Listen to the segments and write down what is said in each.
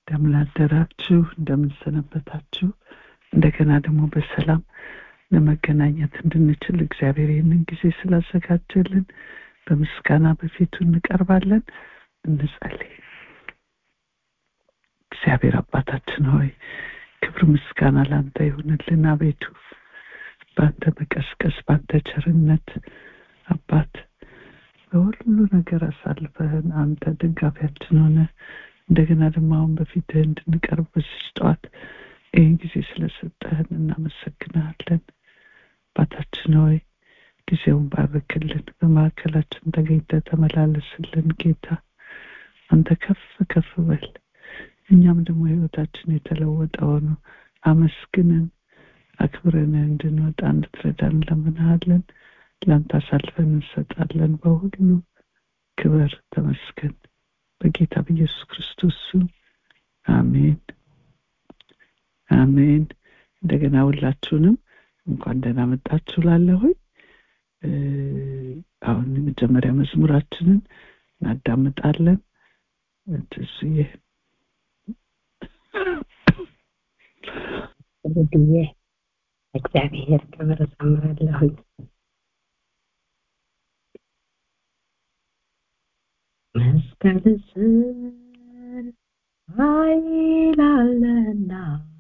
እንደምን አደራችሁ፣ እንደምን ሰነበታችሁ። እንደገና ደግሞ በሰላም ለመገናኘት እንድንችል እግዚአብሔር ይህንን ጊዜ ስላዘጋጀልን በምስጋና በፊቱ እንቀርባለን። እንጸልይ። እግዚአብሔር አባታችን ሆይ ክብር ምስጋና ላንተ ይሁንልን። አቤቱ ባንተ መቀስቀስ ባንተ ቸርነት አባት በሁሉ ነገር አሳልፈህን አንተ ደጋፊያችን ሆነ እንደገና ደግሞ አሁን በፊትህ እንድንቀርብ በዚህ ጠዋት ይህን ጊዜ ስለሰጠህን እናመሰግናለን። አባታችን ሆይ ጊዜውን ባርክልን፣ በማዕከላችን ተገኝተህ ተመላለስልን። ጌታ አንተ ከፍ ከፍ በል፣ እኛም ደግሞ ህይወታችን የተለወጠ ሆኖ አመስግነን አክብረን እንድንወጣ እንድትረዳን እንለምንሃለን። ለአንተ አሳልፈን እንሰጣለን። በሁሉ ክብር ተመስገን፣ በጌታ በኢየሱስ ክርስቶስ ስም አሜን አሜን። እንደገና ሁላችሁንም እንኳን ደህና መጣችሁ ላለሁኝ። አሁን የመጀመሪያ መዝሙራችንን እናዳምጣለን። ትስዬ ብዬ እግዚአብሔር ክብር እዘምራለሁኝ። መስቀል ስር ኃይል አለና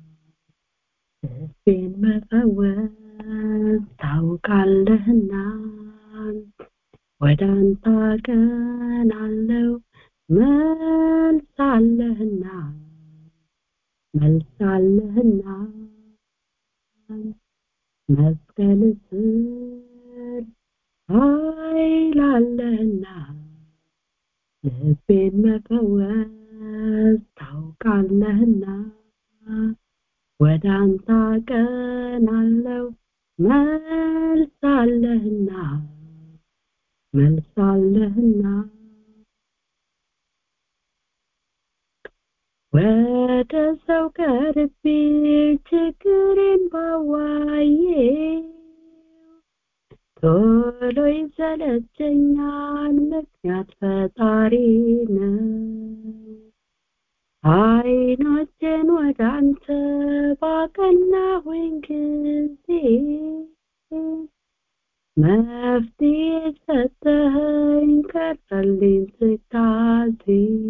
ልቤን መፈወስ ታውቃለህና ወደ አንተ አቀናለሁ መልስ አለህና መስቀል ስር ኃይል አለህና ልቤን መፈወስ ታውቃለህና ወደ አንተ አቀናለሁ መልስ አለህና ወደ ሰው ቀርቤ ችግሬን ባዋየው ቶሎ ይሰለቸኛል ምክንያት ፈጣሪ ነው። አይኖቼን ወደ አንተ ባቀናሁኝ ጊዜ መፍትሄ ሰጠኸኝ ቀረልኝ ትካዜ።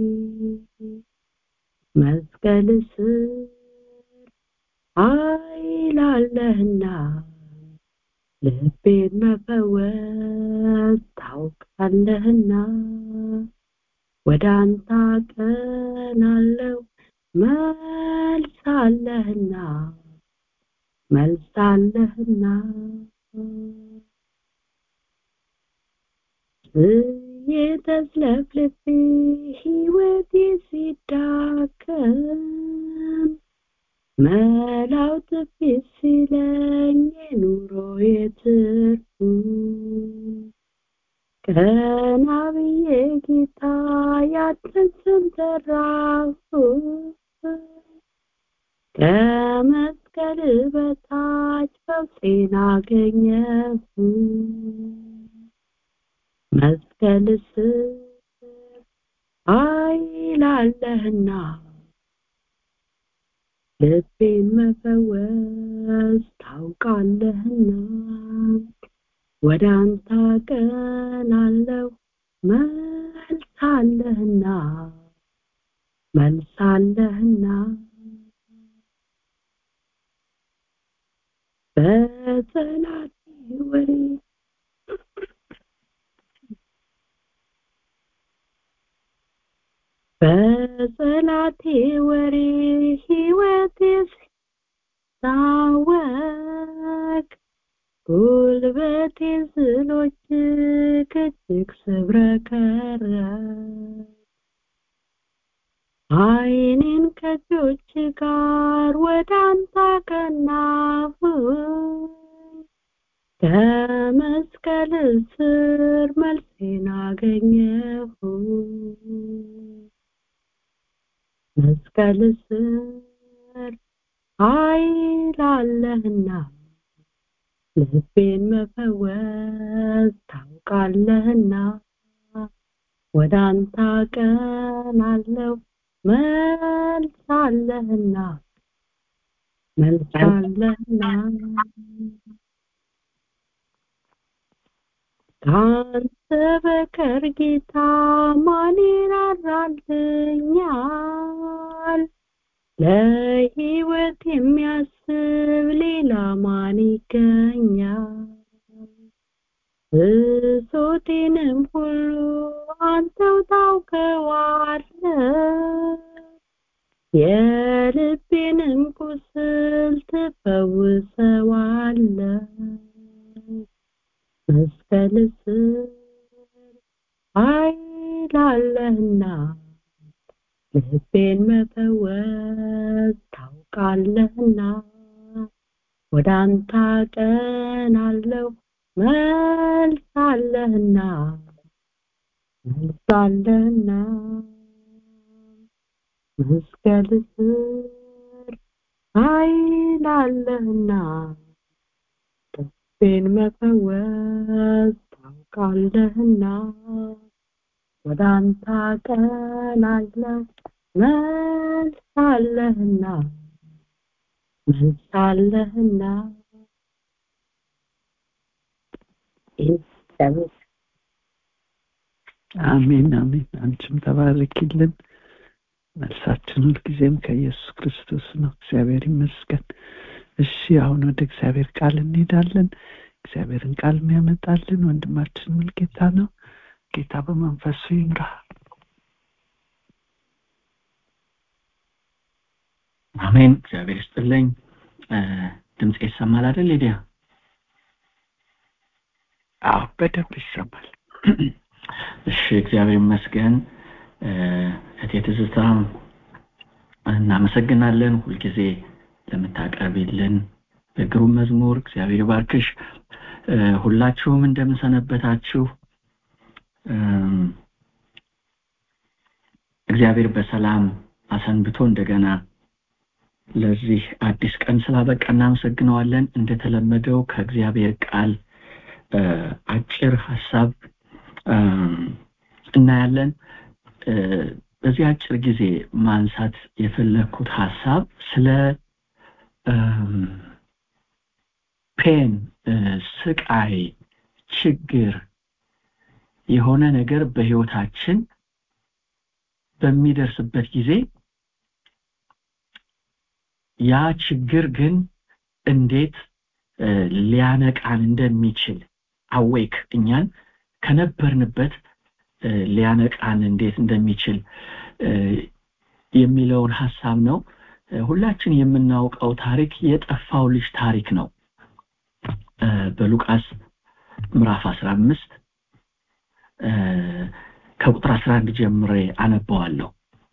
መስቀል ስር ኃይል አለህና ልቤን መፈወስ ታውቃለህና ወደ አንተ አቀናለሁ መልስ አለህና የተስለፍልፌ ሕይወቴ ሲዳከም መላው ጥፊት ሲለኝ የኑሮዬ ትርፉ ቀና ብዬ ጌታ ያንተን ስም ጠራሁ ከመስቀል በታች ፈውሴን አገኘሁ። መስቀል ስር ኃይል አለህና ልቤን መፈወስ ታውቃለህና ወደ አንተ አቀናለሁ መልስ አለህና በጸሎቴ ወሬ ሕይወቴ ሲታወክ ጉልበቴ ዝሎች እጅግ ስብረከረክ ዓይኔን ከእጆች ጋር ወደ አንተ አቀናሁ ከመስቀል ስር መልሴን አገኘሁ። መስቀል ስር ኃይል አለህና ልቤን መፈወስ ታውቃለህና ወደ አንተ አቀናለሁ መልሳለህና ካንተ በቀር ጌታ ማን ይራራልኛል? ለሕይወት የሚያስብ ሌላ ማን ይገኛል? ብሶቴንም ሁሉ አንተው ታውቀዋለህ፣ የልቤንም ቁስል ትፈውሰዋለህ። መስቀል ስር ኃይል አለህና ልቤን መፈወስ ታውቃለህና ወደ አንተ አቀናለሁ መልሳለህና መስቀል ስር ኃይል አለህና ልቤን መፈወስ ታውቃለህና ወደ አንተ አቀናለሁ መልሳለህና አሜን አሜን። አንቺም ተባረኪልን። መልሳችን ሁልጊዜም ከኢየሱስ ክርስቶስ ነው። እግዚአብሔር ይመስገን። እሺ አሁን ወደ እግዚአብሔር ቃል እንሄዳለን። እግዚአብሔርን ቃል የሚያመጣልን ወንድማችን ሙልጌታ ነው። ጌታ በመንፈሱ ይምራ። አሜን። እግዚአብሔር ይስጥልኝ። ድምጽ ይሰማል አይደል ሊዲያ? አዎ በደንብ ይሰማል። እሺ እግዚአብሔር ይመስገን። እቴ ትዝታ እናመሰግናለን ሁልጊዜ ለምታቀርቢልን በግሩም መዝሙር። እግዚአብሔር ይባርክሽ። ሁላችሁም እንደምንሰነበታችሁ። እግዚአብሔር በሰላም አሰንብቶ እንደገና ለዚህ አዲስ ቀን ስላበቃ እናመሰግነዋለን። እንደተለመደው ከእግዚአብሔር ቃል አጭር ሐሳብ እናያለን። በዚህ አጭር ጊዜ ማንሳት የፈለኩት ሐሳብ ስለ ፔን፣ ስቃይ፣ ችግር የሆነ ነገር በህይወታችን በሚደርስበት ጊዜ ያ ችግር ግን እንዴት ሊያነቃን እንደሚችል አዌክ እኛን ከነበርንበት ሊያነቃን እንዴት እንደሚችል የሚለውን ሐሳብ ነው። ሁላችን የምናውቀው ታሪክ የጠፋው ልጅ ታሪክ ነው። በሉቃስ ምዕራፍ 15 ከቁጥር 11 ጀምሬ አነባዋለሁ።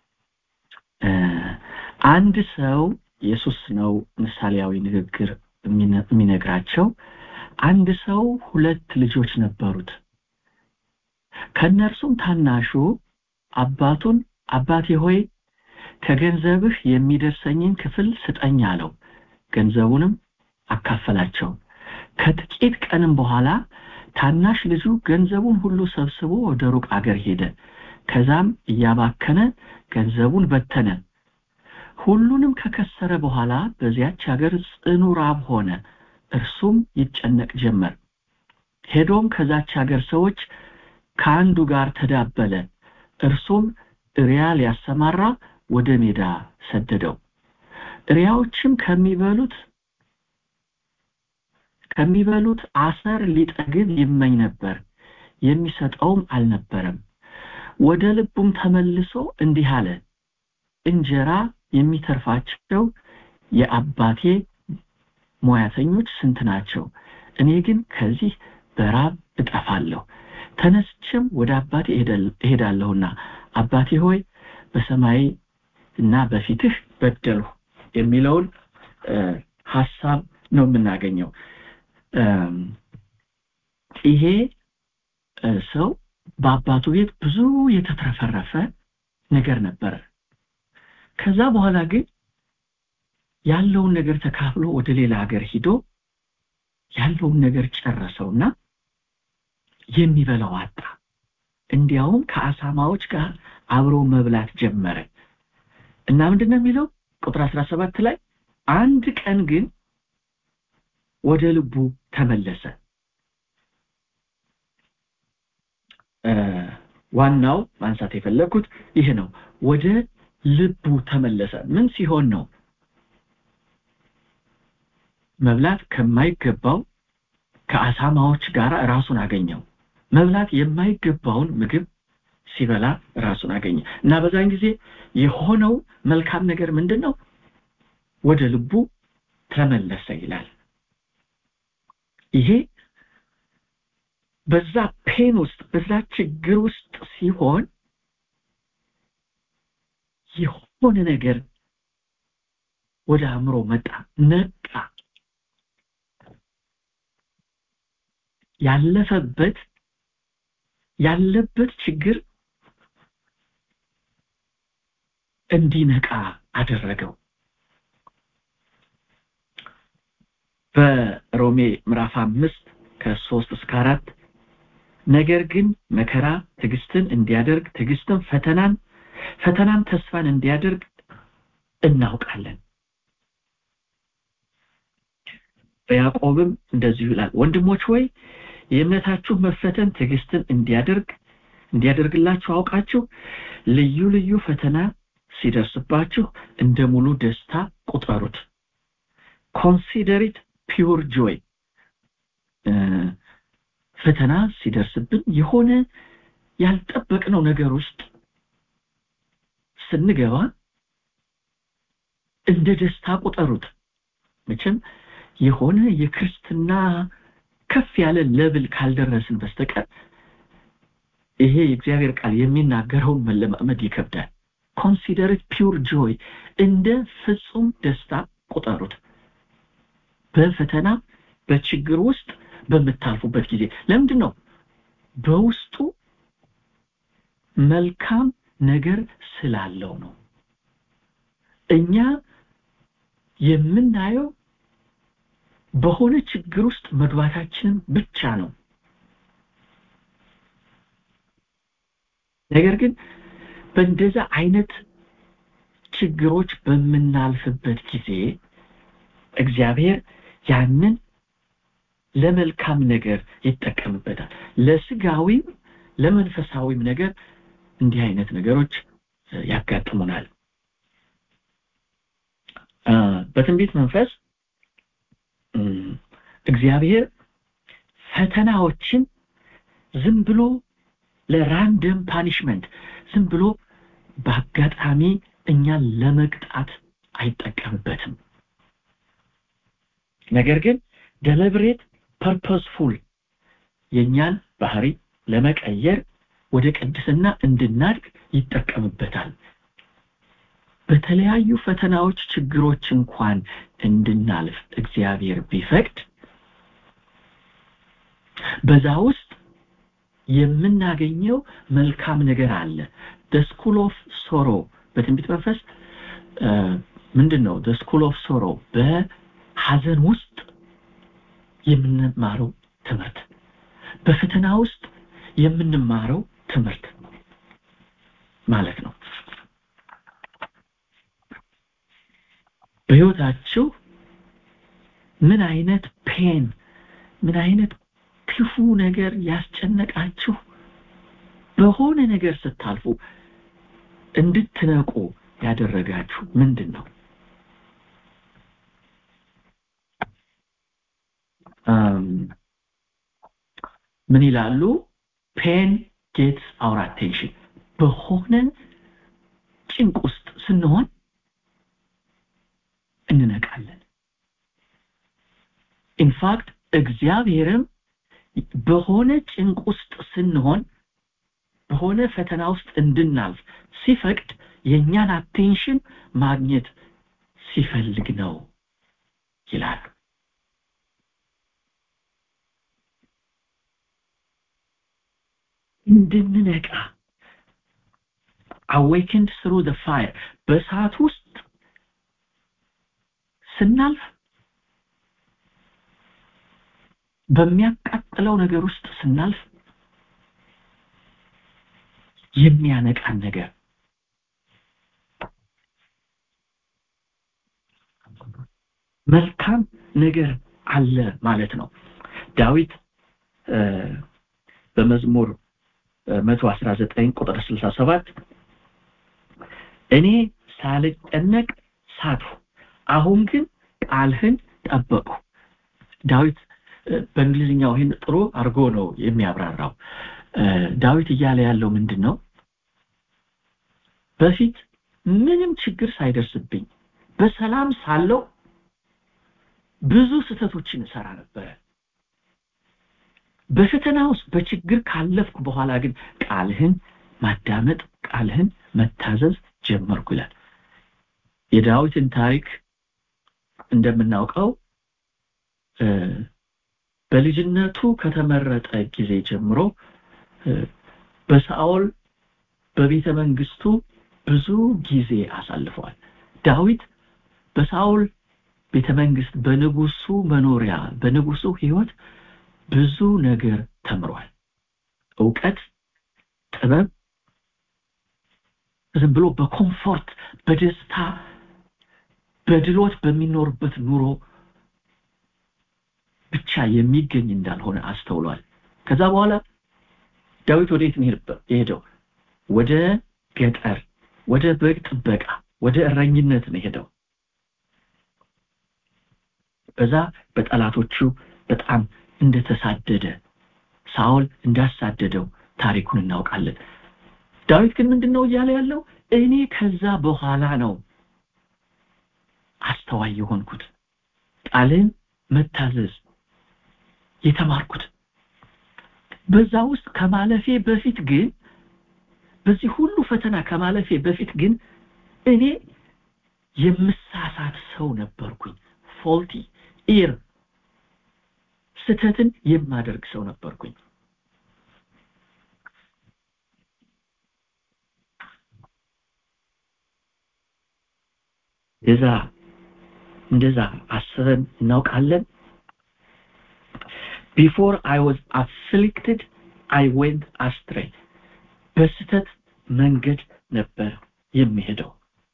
አንድ ሰው ኢየሱስ ነው ምሳሌያዊ ንግግር የሚነግራቸው። አንድ ሰው 2 ልጆች ነበሩት። ከነርሱም ታናሹ አባቱን አባቴ ሆይ ከገንዘብህ የሚደርሰኝን ክፍል ስጠኝ አለው። ገንዘቡንም አካፈላቸው። ከጥቂት ቀንም በኋላ ታናሽ ልጁ ገንዘቡን ሁሉ ሰብስቦ ወደ ሩቅ አገር ሄደ። ከዛም እያባከነ ገንዘቡን በተነ። ሁሉንም ከከሰረ በኋላ በዚያች ሀገር ጽኑ ራብ ሆነ። እርሱም ይጨነቅ ጀመር። ሄዶም ከዛች ሀገር ሰዎች ከአንዱ ጋር ተዳበለ። እርሱም እሪያ ሊያሰማራ ወደ ሜዳ ሰደደው። እሪያዎችም ከሚበሉት አሰር ሊጠግብ ይመኝ ነበር፣ የሚሰጠውም አልነበረም። ወደ ልቡም ተመልሶ እንዲህ አለ፣ እንጀራ የሚተርፋቸው የአባቴ ሙያተኞች ስንት ናቸው? እኔ ግን ከዚህ በራብ እጠፋለሁ። ተነስቼም ወደ አባቴ እሄዳለሁና አባቴ ሆይ በሰማይና በፊትህ በደልሁ የሚለውን ሐሳብ ነው የምናገኘው። ይሄ ሰው በአባቱ ቤት ብዙ የተትረፈረፈ ነገር ነበር። ከዛ በኋላ ግን ያለውን ነገር ተካፍሎ ወደ ሌላ ሀገር ሄዶ ያለውን ነገር ጨረሰውና የሚበላው አጣ። እንዲያውም ከአሳማዎች ጋር አብሮ መብላት ጀመረ። እና ምንድነው የሚለው ቁጥር 17 ላይ አንድ ቀን ግን ወደ ልቡ ተመለሰ። ዋናው ማንሳት የፈለኩት ይሄ ነው። ወደ ልቡ ተመለሰ። ምን ሲሆን ነው? መብላት ከማይገባው ከአሳማዎች ጋር ራሱን አገኘው። መብላት የማይገባውን ምግብ ሲበላ ራሱን አገኘ እና በዛን ጊዜ የሆነው መልካም ነገር ምንድነው? ወደ ልቡ ተመለሰ ይላል። ይሄ በዛ ፔን ውስጥ በዛ ችግር ውስጥ ሲሆን የሆነ ነገር ወደ አእምሮ መጣ፣ ነቃ። ያለበት ችግር እንዲነቃ አደረገው። በሮሜ ምዕራፍ 5 ከ3 እስከ 4 ነገር ግን መከራ ትዕግስትን እንዲያደርግ፣ ትዕግስትን ፈተናን ተስፋን እንዲያደርግ እናውቃለን። በያዕቆብም እንደዚሁ ይላል፣ ወንድሞች ሆይ የእምነታችሁ መፈተን ትዕግስትን እንዲያደርግላችሁ አውቃችሁ ልዩ ልዩ ፈተና ሲደርስባችሁ እንደ ሙሉ ደስታ ቁጠሩት። consider it pure joy። ፈተና ሲደርስብን የሆነ ያልጠበቅነው ነገር ውስጥ ስንገባ እንደ ደስታ ቁጠሩት። መቼም የሆነ የክርስትና ከፍ ያለ ሌቭል ካልደረስን በስተቀር ይሄ የእግዚአብሔር ቃል የሚናገረው መለማመድ ይከብዳል። consider it pure joy እንደ ፍጹም ደስታ ቁጠሩት በፈተና በችግር ውስጥ በመታልፉበት ጊዜ። ለምንድን ነው? በውስጡ መልካም ነገር ስላለው ነው። እኛ የምናየው በሆነ ችግር ውስጥ መግባታችን ብቻ ነው። ነገር ግን በእንደዛ አይነት ችግሮች በመናልፍበት ጊዜ እግዚአብሔር ያንን ለመልካም ነገር ይጠቀምበታል። ለስጋዊም ለመንፈሳዊም ነገር እንዲህ አይነት ነገሮች ያጋጥሙናል። በትንቢት መንፈስ እግዚአብሔር ፈተናዎችን ዝም ብሎ ለራንደም ፓኒሽመንት ዝም ብሎ በአጋጣሚ እኛን ለመቅጣት አይጠቀምበትም። ነገር ግን deliberate purposeful የኛን ባህሪ ለመቀየር ወደ ቅድስና እንድናድግ ይጠቀምበታል። በተለያዩ ፈተናዎች ችግሮች እንኳን እንድናልፍ እግዚአብሔር ቢፈቅድ በዛ ውስጥ የምናገኘው መልካም ነገር አለ። the school of sorrow በትንቢት መንፈስ ምንድነው? the school of sorrow በሐዘን ውስጥ የምንማረው ትምህርት፣ በፈተና ውስጥ የምንማረው ትምህርት ማለት ነው። በህይወታችሁ ምን አይነት ፔን ምን አይነት ክፉ ነገር ያስጨነቃችሁ በሆነ ነገር ስታልፉ እንድትነቁ ያደረጋችሁ ምንድነው? ምን ይላሉ? pain gets our attention። በሆነ ጭንቅ ውስጥ ስንሆን እንነቃለን። in fact እግዚአብሔርም በሆነ ጭንቅ ውስጥ ስንሆን በሆነ ፈተና ውስጥ እንድናልፍ ሲፈቅድ የኛን አቴንሽን ማግኘት ሲፈልግ ነው ይላል። እንድንነቃ awakened through the fire በእሳት ውስጥ ስናልፍ በሚያቃጥለው ነገር ውስጥ ስናልፍ የሚያነቃን ነገር መልካም ነገር አለ ማለት ነው። ዳዊት በመዝሙር 119 ቁጥር 67 እኔ ሳልጨነቅ ሳትሁ አሁን ግን ቃልህን ጠበቁ። ዳዊት በእንግሊዝኛው ይሄን ጥሩ አድርጎ ነው የሚያብራራው። ዳዊት እያለ ያለው ምንድነው? በፊት ምንም ችግር ሳይደርስብኝ በሰላም ሳለው ብዙ ስህተቶችን እሰራ ነበር። በፈተና ውስጥ በችግር ካለፍኩ በኋላ ግን ቃልህን ማዳመጥ፣ ቃልህን መታዘዝ ጀመርኩ ይላል። የዳዊትን ታሪክ እንደምናውቀው በልጅነቱ ከተመረጠ ጊዜ ጀምሮ በሳኦል በቤተ መንግስቱ ብዙ ጊዜ አሳልፏል። ዳዊት በሳኦል ቤተ መንግስት በንጉሱ መኖሪያ በንጉሱ ህይወት ብዙ ነገር ተምሯል። ዕውቀት፣ ጥበብ ዝም ብሎ በኮምፎርት በደስታ በድሎት በሚኖርበት ኑሮ ብቻ የሚገኝ እንዳልሆነ አስተውሏል። ከዛ በኋላ ዳዊት ወዴት ነው የሄደው? ወደ ገጠር፣ ወደ በግ ጥበቃ፣ ወደ እረኝነት ነው የሄደው። በዛ በጠላቶቹ በጣም እንደተሳደደ ሳኦል እንዳሳደደው ታሪኩን እናውቃለን። ዳዊት ግን ምንድነው እያለ ያለው? እኔ ከዛ በኋላ ነው አስተዋይ የሆንኩት፣ ቃልን መታዘዝ የተማርኩት። በዛ ውስጥ ከማለፌ በፊት ግን በዚህ ሁሉ ፈተና ከማለፌ በፊት ግን እኔ የምሳሳት ሰው ነበርኩኝ። ፎልቲ ኢር ስተትን የማደርግ ሰው ነበርኩኝ። እንደዛ አስበን እናውቃለን። Before I was afflicted, I went astray. በስተት መንገድ ነበር የሚሄደው።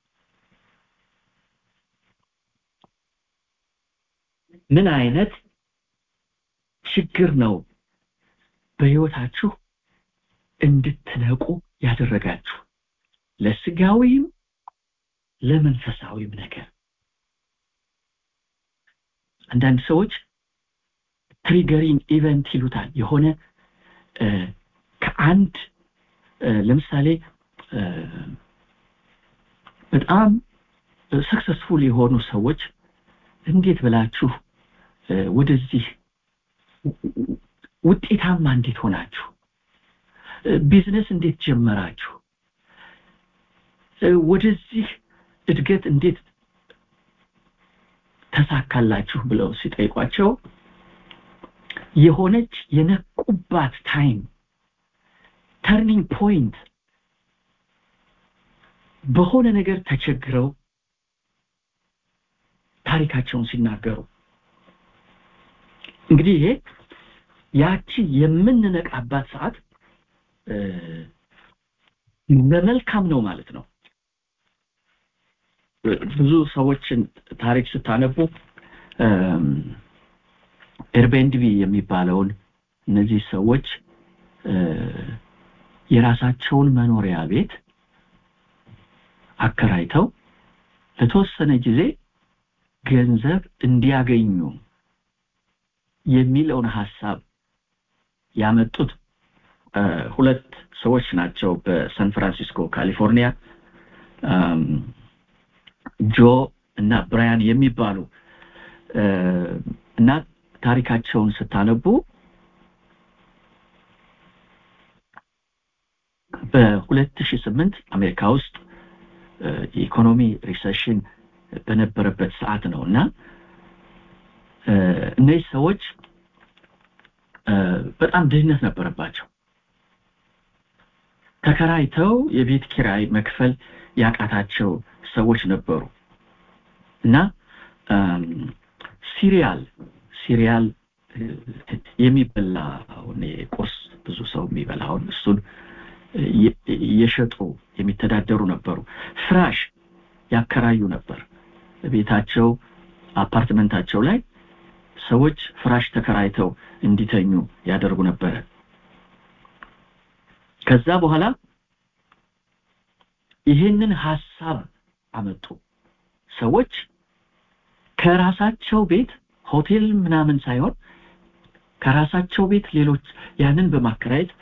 ምን አይነት ችግር ነው በህይወታችሁ እንድትነቁ ያደረጋችሁ? ለስጋዊም ለመንፈሳዊም ነገር። አንዳንድ ሰዎች ትሪገሪንግ ኢቨንት ይሉታል። የሆነ ከአንድ ለምሳሌ በጣም ሰክሰስፉል የሆኑ ሰዎች እንዴት ብላችሁ ወደዚህ ውጤታማ እንዴት ሆናችሁ? ቢዝነስ እንዴት ጀመራችሁ? ወደዚህ እድገት እንዴት ተሳካላችሁ ብለው ሲጠይቋቸው የሆነች የነቁባት ታይም ተርኒንግ ፖይንት በሆነ ነገር ተቸግረው ታሪካቸውን ሲናገሩ እንግዲህ ይሄ ያቺ የምንነቃባት ሰዓት በመልካም ነው ማለት ነው። ብዙ ሰዎችን ታሪክ ስታነቡ ኤርቤንድቢ የሚባለውን እነዚህ ሰዎች የራሳቸውን መኖሪያ ቤት አከራይተው ለተወሰነ ጊዜ ገንዘብ እንዲያገኙ የሚለውን ሐሳብ ያመጡት ሁለት ሰዎች ናቸው በሳን ፍራንሲስኮ ካሊፎርኒያ፣ ጆ እና ብራያን የሚባሉ እና ታሪካቸውን ስታነቡ በ2008 አሜሪካ ውስጥ ኢኮኖሚ ሪሴሽን በነበረበት ሰዓት ነውና እነዚህ ሰዎች በጣም ድህነት ነበረባቸው። ተከራይተው የቤት ኪራይ መክፈል ያቃታቸው ሰዎች ነበሩ እና ሲሪያል የሚበላውን ቁርስ ብዙ ሰው የሚበላውን እሱን እየሸጡ የሚተዳደሩ ነበሩ። ፍራሽ ያከራዩ ነበር። ቤታቸው አፓርትመንታቸው ላይ ሰዎች ፍራሽ ተከራይተው እንዲተኙ ያደርጉ ነበር። ከዛ በኋላ ይሄንን ሐሳብ አመጡ። ሰዎች ከራሳቸው ቤት ሆቴል ምናምን ሳይሆን ከራሳቸው ቤት ሌሎች ያንን በማከራየት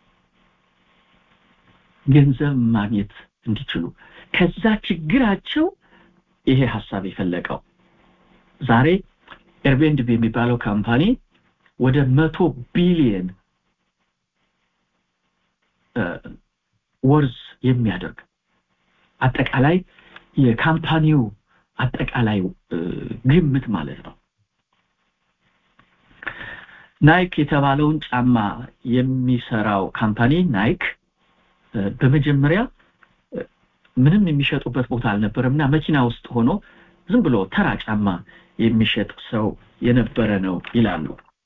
ገንዘብ ማግኘት እንዲችሉ ከዛ ችግራቸው ይሄ ሐሳብ ይፈለቀው። ዛሬ ኤርቤንቢ የሚባለው ካምፓኒ ወደ 100 ቢሊዮን ወርዝ የሚያደርግ አጠቃላይ የካምፓኒው አጠቃላይ ግምት ማለት ነው። ናይክ የተባለውን ጫማ የሚሰራው ካምፓኒ ናይክ በመጀመሪያ ምንም የሚሸጡበት ቦታ አልነበረምና መኪና ውስጥ ሆኖ ዝም ብሎ ተራ ጫማ የሚሸጥ ሰው የነበረ ነው ይላሉ።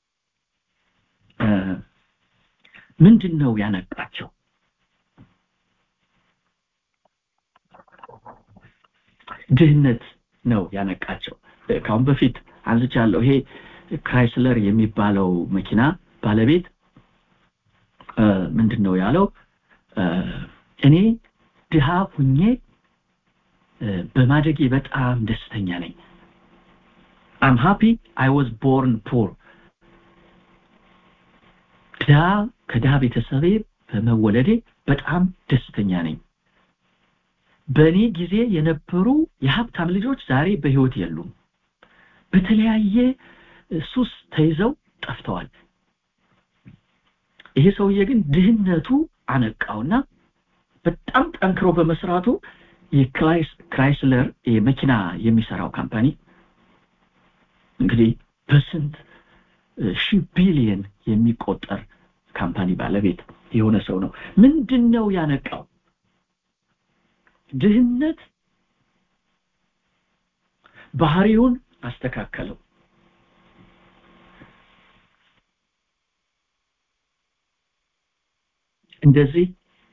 ምንድነው ያነቃቸው? ድህነት ነው ያነቃቸው። ካሁን በፊት አንስቻለሁ። ይሄ ክራይስለር የሚባለው መኪና ባለቤት ምንድነው ያለው? እኔ ድሃ ሁኜ በማደጌ በጣም ደስተኛ ነኝ። I'm happy I was born poor. ከድሃ ቤተሰቤ በመወለዴ በጣም ደስተኛ ነኝ። በእኔ ጊዜ የነበሩ የሀብታም ልጆች ዛሬ በህይወት የሉም። በተለያየ ሱስ ተይዘው ጠፍተዋል። ይሄ ሰውዬ ግን ድህነቱ አነቃውና በጣም ጠንክሮ በመስራቱ የክራይስለር የመኪና የሚሰራው ካምፓኒ እንግዲህ በስንት ሺህ ቢሊዮን የሚቆጠር ካምፓኒ ባለቤት የሆነ ሰው ነው። ምንድነው ያነቃው? ድህነት ባህሪውን አስተካከለው። እንደዚህ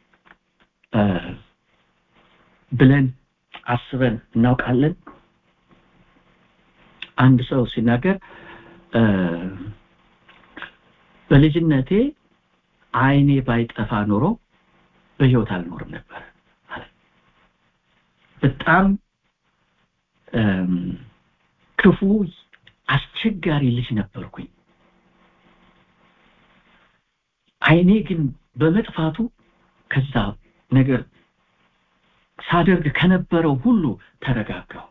ብለን አስበን እናውቃለን። አንድ ሰው ሲናገር በልጅነቴ አይኔ ባይጠፋ ኖሮ በህይወት አልኖርም ነበር። በጣም ክፉ አስቸጋሪ ልጅ ነበርኩኝ። አይኔ ግን በመጥፋቱ ከዛ ነገር ሳደርግ ከነበረው ሁሉ ተረጋጋሁ።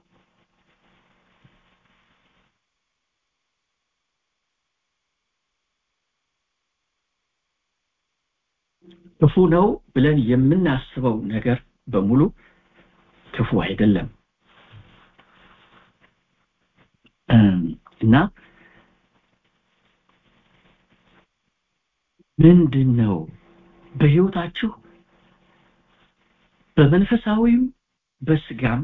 ክፉ ነው ብለን የምናስበው ነገር በሙሉ ክፉ አይደለም። እና ምንድነው በህይወታችሁ በመንፈሳዊም በስጋም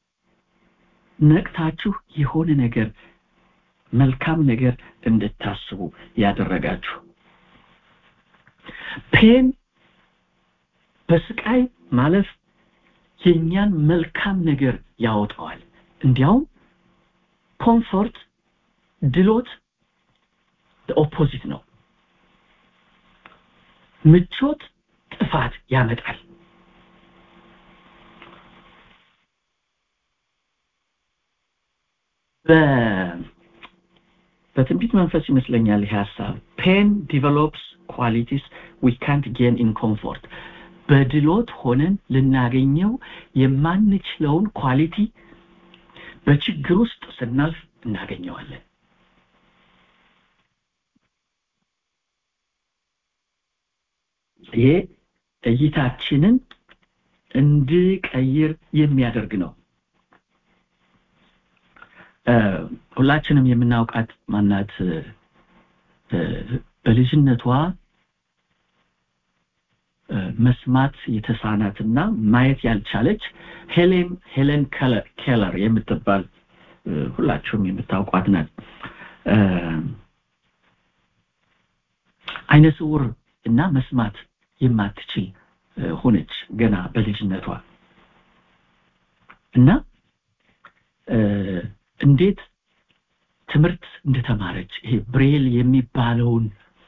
ነቅታችሁ የሆነ ነገር መልካም ነገር እንድታስቡ ያደረጋችሁ? ፔን በስቃይ ማለፍ የኛን መልካም ነገር ያወጣዋል። እንዲያውም ኮምፎርት ድሎት ኦፖዚት ነው። ምቾት ጥፋት ያመጣል። በትንቢት መንፈስ ይመስለኛል ይሄ ሐሳብ pain develops qualities we can't gain in comfort። በድሎት ሆነን ልናገኘው የማንችለውን ኳሊቲ በችግር ውስጥ ስናልፍ እናገኘዋለን። ይሄ እይታችንን እንድቀይር የሚያደርግ ነው። ሁላችንም የምናውቃት ማናት በልጅነቷ መስማት የተሳናትና ማየት ያልቻለች ሄለን ኬለር የምትባል ሁላችሁም የምታውቋት ናት። አይነ ስውር እና መስማት የማትችል ሆነች ገና በልጅነቷ እና እንዴት ትምህርት እንደተማረች ይሄ ብሬል የሚባለውን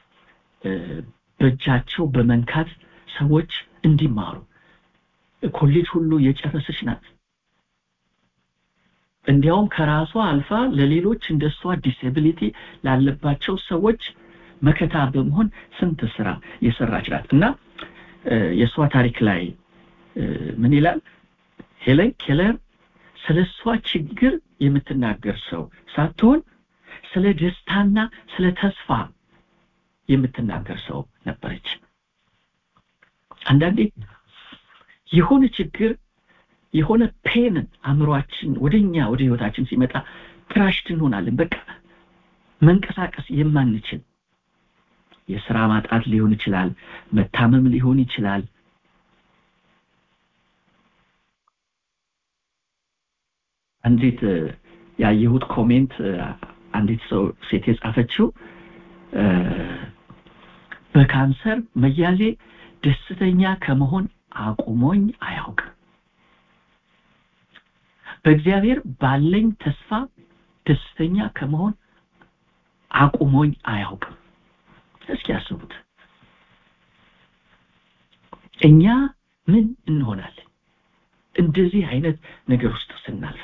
በእጃቸው በመንካት ሰዎች እንዲማሩ ኮሌጅ ሁሉ የጨረሰች ናት። እንዲያውም ከራሷ አልፋ ለሌሎች እንደሷ ዲስኤቢሊቲ ላለባቸው ሰዎች መከታ በመሆን ስንት ስራ የሰራች ናት። እና የሷ ታሪክ ላይ ምን ይላል? ሄለን ኬለር ስለሷ ችግር የምትናገር ሰው ሳትሆን ስለ ደስታና ስለ ተስፋ የምትናገር ሰው ነበረች። አንዳንዴ የሆነ ችግር የሆነ ፔን አምሯችን ወደኛ ወደ ህይወታችን ሲመጣ ክራሽድ እንሆናለን። በቃ መንቀሳቀስ የማንችል የሥራ ማጣት ሊሆን ይችላል፣ መታመም ሊሆን ይችላል። አንዲት ያየሁት ኮሜንት አንዲት ሰው ሴት የጻፈችው በካንሰር መያዜ ደስተኛ ከመሆን አቁሞኝ አያውቅም። በእግዚአብሔር ባለኝ ተስፋ ደስተኛ ከመሆን አቁሞኝ አያውቅም። እስኪ አስቡት፣ እኛ ምን እንሆናለን እንደዚህ አይነት ነገር ውስጥ ስናልፍ?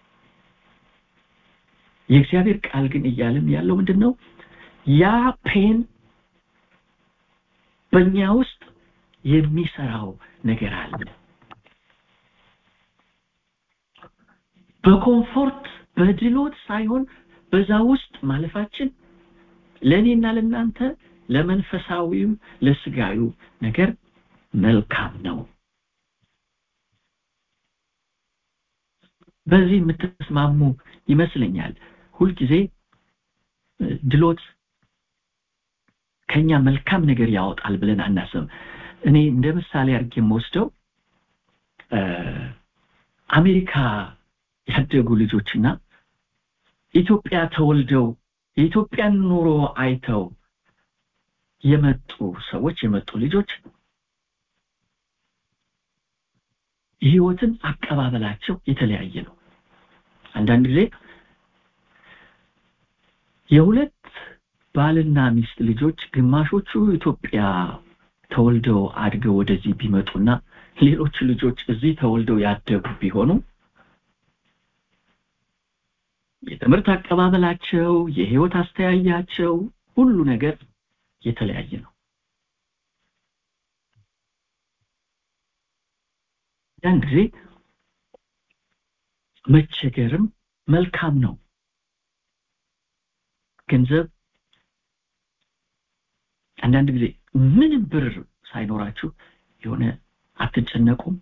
የእግዚአብሔር ቃል ግን እያለን ያለው ምንድነው? ያ ፔን በእኛ ውስጥ የሚሰራው ነገር አለ። በኮምፎርት በድሎት ሳይሆን በዛ ውስጥ ማለፋችን ለኔና ለናንተ ለመንፈሳዊም ለስጋዩ ነገር መልካም ነው። በዚህ የምትስማሙ ይመስለኛል። ሁልጊዜ ድሎት ከኛ መልካም ነገር ያወጣል ብለን አናስብም። እኔ እንደ ምሳሌ አድርጌ የምወስደው አሜሪካ ያደጉ ልጆችና ኢትዮጵያ ተወልደው የኢትዮጵያን ኑሮ አይተው የመጡ ሰዎች የመጡ ልጆች ህይወትን አቀባበላቸው የተለያየ ነው። አንዳንድ ጊዜ የሁለት ባልና ሚስት ልጆች ግማሾቹ ኢትዮጵያ ተወልደው አድገው ወደዚህ ቢመጡና ሌሎች ልጆች እዚህ ተወልደው ያደጉ ቢሆኑ የትምህርት አቀባበላቸው የህይወት አስተያያቸው ሁሉ ነገር የተለያየ ነው። ያን ጊዜ መቸገርም መልካም ነው። ገንዘብ አንዳንድ ጊዜ ምንም ብር ሳይኖራችሁ የሆነ አትጨነቁም?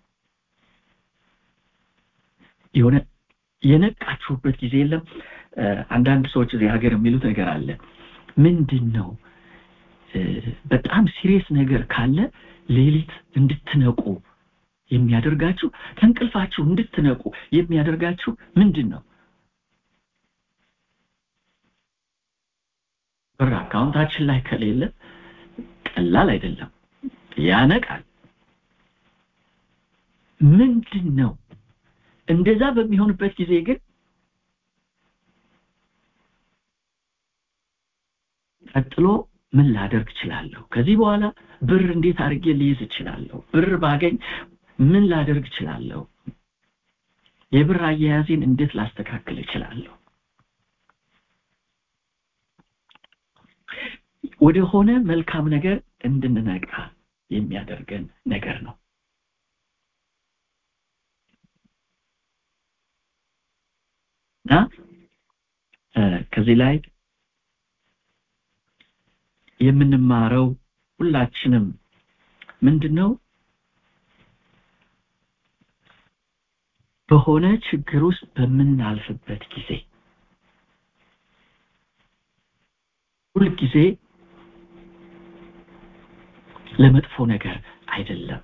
የሆነ የነቃችሁበት ጊዜ የለም? አንዳንድ ሰዎች እዚህ ሀገር የሚሉት ነገር አለ። ምንድነው በጣም ሲሪየስ ነገር ካለ ሌሊት እንድትነቁ የሚያደርጋችሁ ከእንቅልፋችሁ እንድትነቁ የሚያደርጋችሁ ምንድነው? ብር አካውንታችን ላይ ከሌለ ቀላል አይደለም፣ ያነቃል። ምንድነው? እንደዛ በሚሆንበት ጊዜ ግን ቀጥሎ ምን ላደርግ እችላለሁ? ከዚህ በኋላ ብር እንዴት አድርጌ ልይዝ እችላለሁ? ብር ባገኝ ምን ላደርግ እችላለሁ? የብር አያያዜን እንዴት ላስተካክል እችላለሁ? ወደ ሆነ መልካም ነገር እንድንነቃ የሚያደርገን ነገር ነው። እና ከዚህ ላይ የምንማረው ሁላችንም ምንድነው? በሆነ ችግር ውስጥ በምናልፍበት ጊዜ ሁሉ ጊዜ ለመጥፎ ነገር አይደለም፣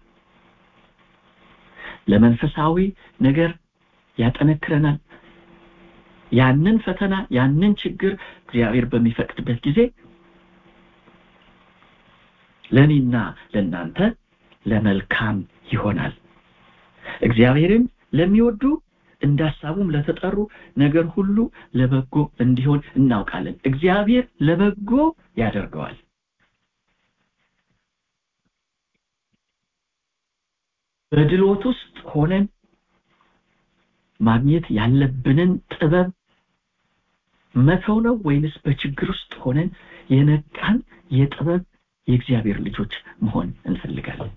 ለመንፈሳዊ ነገር ያጠነክረናል። ያንን ፈተና ያንን ችግር እግዚአብሔር በሚፈቅድበት ጊዜ ለኔና ለናንተ ለመልካም ይሆናል። እግዚአብሔርን ለሚወዱ እንዳሳቡም ለተጠሩ ነገር ሁሉ ለበጎ እንዲሆን እናውቃለን። እግዚአብሔር ለበጎ ያደርገዋል። በድሎት ውስጥ ሆነን ማግኘት ያለብንን ጥበብ መተው ነው ወይንስ በችግር ውስጥ ሆነን የነቃን የጥበብ የእግዚአብሔር ልጆች መሆን እንፈልጋለን?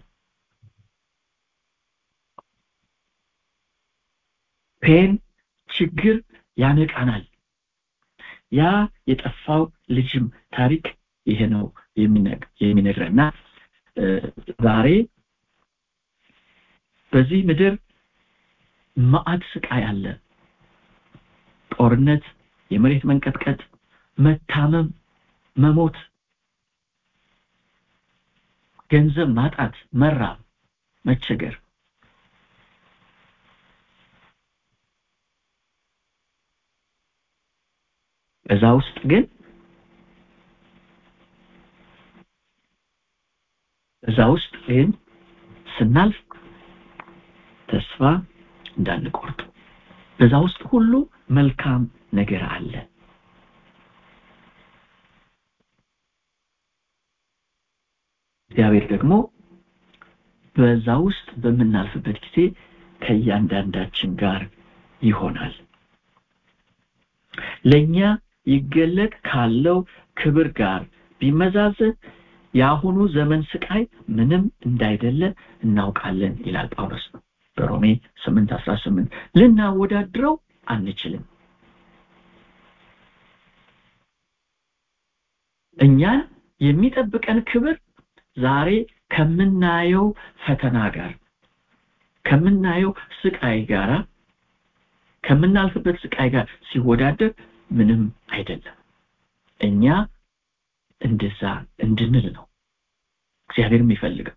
ፔን ችግር ያነቃናል። ያ የጠፋው ልጅም ታሪክ ይሄ ነው የሚነግረና ዛሬ በዚህ ምድር ማዕት ስቃይ አለ። ጦርነት፣ የመሬት መንቀጥቀጥ፣ መታመም፣ መሞት፣ ገንዘብ ማጣት፣ መራብ፣ መቸገር። በዛ ውስጥ ግን ስናልፍ ተስፋ እንዳንቆርጥ በዛ ውስጥ ሁሉ መልካም ነገር አለ። እግዚአብሔር ደግሞ በዛ ውስጥ በመናልፍበት ጊዜ ከእያንዳንዳችን ጋር ይሆናል። ለኛ ይገለጥ ካለው ክብር ጋር ቢመዛዘን የአሁኑ ዘመን ስቃይ ምንም እንዳይደለ እናውቃለን ይላል ጳውሎስ በሮሜ 8:18። ልናወዳድረው አንችልም። እኛን የሚጠብቀን ክብር ዛሬ ከምናየው ፈተና ጋር ከምናየው ስቃይ ጋር ከምናልፍበት ስቃይ ጋር ሲወዳደር ምንም አይደለም። እኛ እንደዛ እንድንል ነው እግዚአብሔር የሚፈልገው።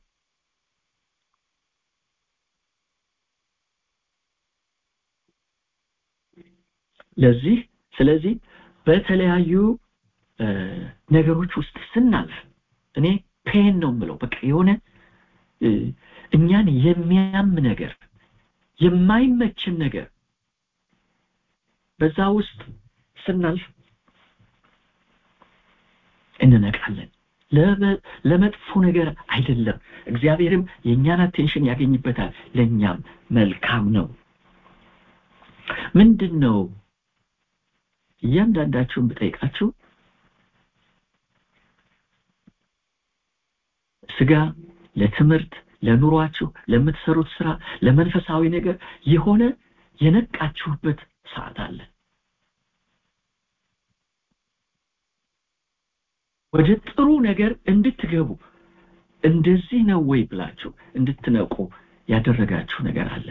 ስለዚህ በተለያዩ ነገሮች ውስጥ ስናልፍ እኔ ፔን ነው የምለው። በቃ የሆነ እኛን የሚያም ነገር የማይመችን ነገር በዛ ውስጥ ስናልፍ እንነቃለን። ለመጥፎ ነገር አይደለም። እግዚአብሔርም የኛን አቴንሽን ያገኝበታል። ለኛም መልካም ነው። ምንድነው እያንዳንዳችሁን ብጠይቃችሁ ስጋ ለትምህርት፣ ለኑሯችሁ፣ ለምትሰሩት ስራ፣ ለመንፈሳዊ ነገር የሆነ የነቃችሁበት ሰዓት አለ? ወደ ጥሩ ነገር እንድትገቡ እንደዚህ ነው ወይ ብላችሁ እንድትነቁ ያደረጋችሁ ነገር አለ?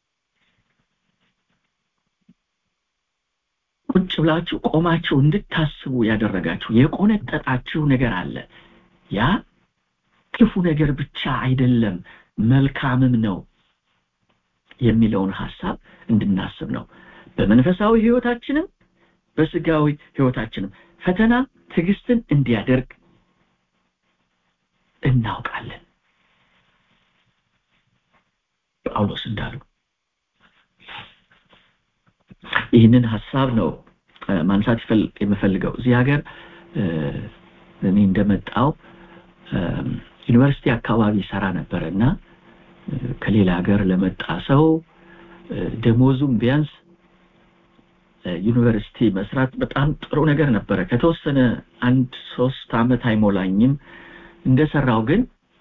ቁጭ ብላችሁ ቆማችሁ እንድታስቡ ያደረጋችሁ የቆነጠጣችሁ ነገር አለ? ያ ክፉ ነገር ብቻ አይደለም መልካምም ነው የሚለውን ሐሳብ እንድናስብ ነው። በመንፈሳዊ ህይወታችንም በስጋዊ ህይወታችንም ፈተና ትዕግስትን እንዲያደርግ እናውቃለን። ጳውሎስ እንዳለው ይህንን ሐሳብ ነው ማንሳት የምፈልገው። እዚህ ሀገር እኔ እንደመጣው ዩኒቨርሲቲ አካባቢ ሰራ ነበርና ከሌላ ሀገር ለመጣ ሰው ደሞዙም ቢያንስ ዩኒቨርሲቲ መስራት በጣም ጥሩ ነገር ነበር። ከተወሰነ 1-3 አመት አይሞላኝም እንደሰራው ግን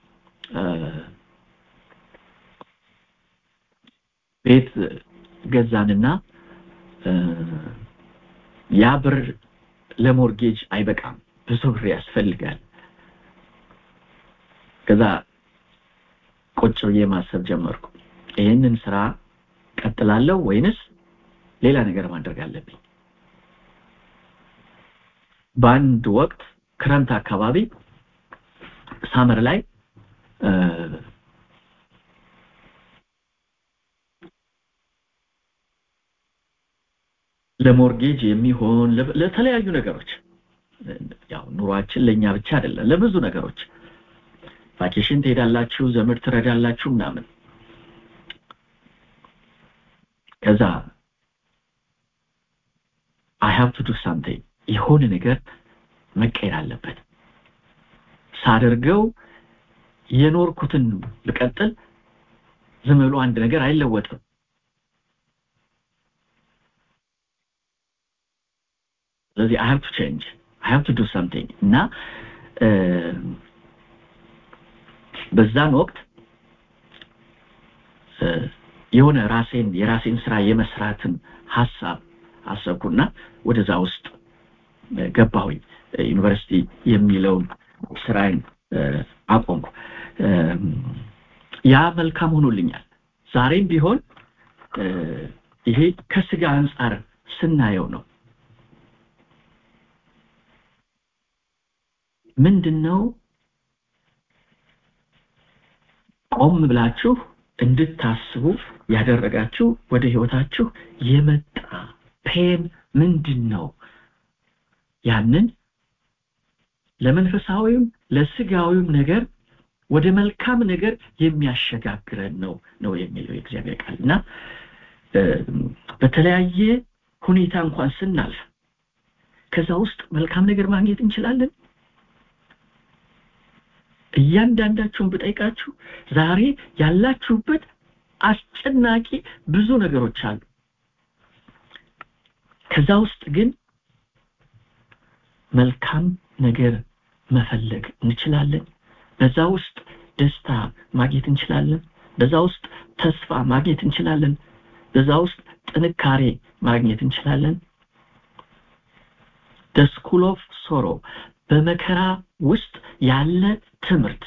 ቤት ገዛንና ያ ብር ለሞርጌጅ አይበቃም፣ ብዙ ብር ያስፈልጋል። ከዛ ቁጭ ብዬ ማሰብ ጀመርኩ። ይሄንን ስራ ቀጥላለሁ ወይንስ ሌላ ነገር ማድረግ አለብኝ? በአንድ ወቅት ክረምት አካባቢ ሳመር ላይ ለሞርጌጅ የሚሆን ለተለያዩ ነገሮች ያው ኑሯችን ለኛ ብቻ አይደለም ለብዙ ነገሮች ቫኬሽን ትሄዳላችሁ፣ ዘመድ ትረዳላችሁ ምናምን። ከዛ have to do something የሆነ ነገር መቀየር አለበት ሳደርገው የኖርኩትን ልቀጥል ዝም ብሎ አንድ ነገር አይለወጥም ስለዚህ I have to change I have to do something እና በዛን ወቅት የሆነ የራሴን ስራ የመስራትን ሐሳብ አሰብኩና ወደዛ ውስጥ ገባሁኝ ዩኒቨርሲቲ የሚለው ስራዬን አቆምኩ ያ መልካም ሆኖልኛል ዛሬም ቢሆን ይሄ ከስጋ አንፃር ስናየው ነው ምንድነው ቆም ብላችሁ እንድታስቡ ያደረጋችሁ ወደ ህይወታችሁ የመጣ ፔን ምንድነው ያንን ለመንፈሳዊም ለስጋዊም ነገር ወደ መልካም ነገር የሚያሸጋግረን ነው የሚለው የእግዚአብሔር ቃልና በተለያየ ሁኔታ እንኳን ስናልፍ ከዛ ውስጥ መልካም ነገር ማግኘት እንችላለን እያንዳንዳችሁን ብጠይቃችሁ ዛሬ ያላችሁበት አስጨናቂ ብዙ ነገሮች አሉ ከዛ ውስጥ ግን መልካም ነገር መፈለግ እንችላለን በዛ ውስጥ ደስታ ማግኘት እንችላለን በዛ ውስጥ ተስፋ ማግኘት እንችላለን በዛ ውስጥ ጥንካሬ ማግኘት እንችላለን the school of sorrow በመከራ ውስጥ ያለ ትምህርት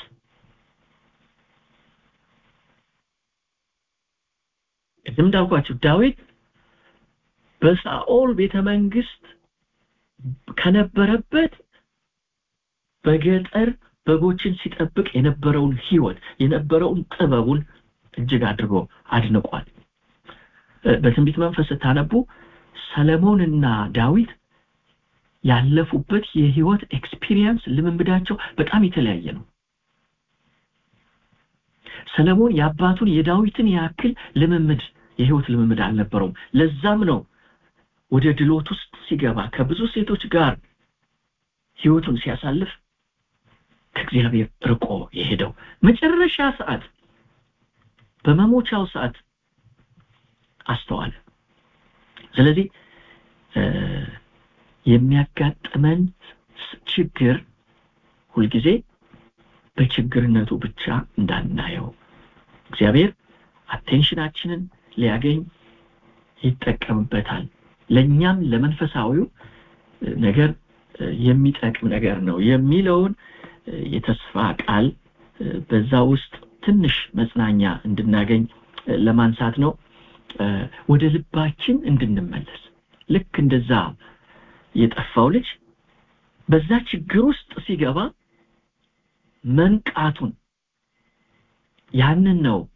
እንዳልኳችሁ ዳዊት በሳኦል ቤተመንግስት ከነበረበት በገጠር በጎችን ሲጠብቅ የነበረውን ህይወት የነበረውን ጥበቡን እጅግ አድርጎ አድንቋል በትንቢት መንፈስ ታነቡ ሰለሞንና ዳዊት ያለፉበት የህይወት ኤክስፒሪየንስ ልምምዳቸው በጣም የተለያየ ነው ሰለሞን ያባቱን የዳዊትን ያክል ልምምድ የህይወት ልምምድ አልነበረውም ለዛም ነው ወደ ድሎት ውስጥ ሲገባ ከብዙ ሴቶች ጋር ህይወቱን ሲያሳልፍ ከእግዚአብሔር ርቆ የሄደው መጨረሻ ሰዓት በመሞቻው ሰዓት አስተዋለ ስለዚህ የሚያጋጥመን ችግር ሁልጊዜ በችግርነቱ ብቻ እንዳናየው እግዚአብሔር አቴንሽናችንን ሊያገኝ ይጠቀምበታል ለኛም ለመንፈሳዊው ነገር የሚጠቅም ነገር ነው የሚለውን የተስፋ ቃል በዛ ውስጥ ትንሽ መጽናኛ እንድናገኝ ለማንሳት ነው ወደ ልባችን እንድንመለስ ልክ እንደዛ የጠፋው ልጅ በዛ ችግር ውስጥ ሲገባ መንቃቱን ያንን ነው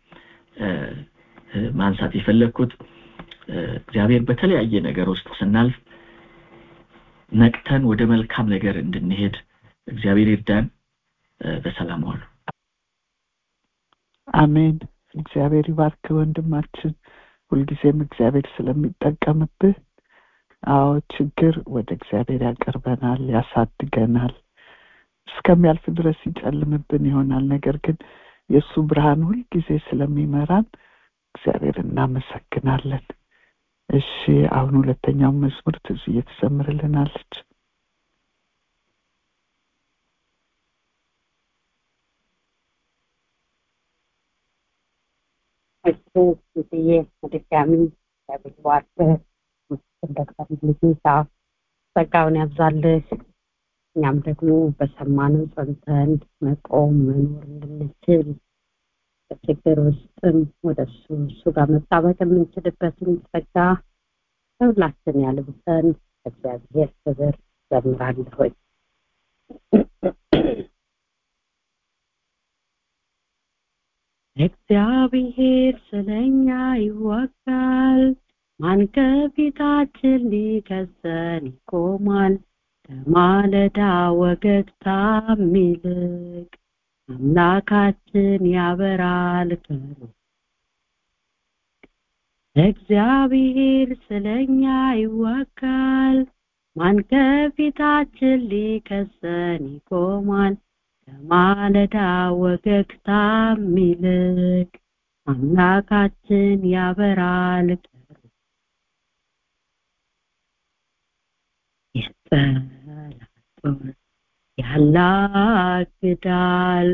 ማንሳት የፈለኩት እግዚአብሔር በተለያየ ነገር ውስጥ ስናልፍ ነቅተን ወደ መልካም ነገር እንድንሄድ እግዚአብሔር ይርዳን በሰላም ዋሉ አሜን እግዚአብሔር ይባርክ ወንድማችን ሁልጊዜም እግዚአብሔር ስለሚጠቀምብህ አዎ ችግር ወደ እግዚአብሔር ያቀርበናል ያሳድገናል እስከሚያልፍ ድረስ ይጨልምብን ይሆናል ነገር ግን የሱ ብርሃን ሁልጊዜ ስለሚመራን እግዚአብሔር እናመሰግናለን እሺ አሁን ሁለተኛው መዝሙር ትዝ እየተዘመረልናለች እሺ ወደካሚ ያብዋት እንደከፈልኩታ ጸጋውን ያብዛልህ እኛም ደግሞ በሰማነው ጸንተን መቆም መኖር እንድንችል በችግር ውስጥም ወደሱ ጋር መጣበቅ የምንችልበትን ጸጋ ሁላችን ያልብሰን እግዚአብሔር ክብር ዘምራለሁ እግዚአብሔር ስለኛ ይወጋል ማን ከፊታችን ሊከሰን ይቆማል ከማለዳ ወገግታ ሚልቅ አምላካችን ያበራል እግዚአብሔር ስለኛ ይወጋል ማን ከፊታችን ሊከሰን ይቆማል? ከማለዳ ወገግታ ይልቅ አምላካችን ያበራል። የጠላት ጦር ያላግዳል፣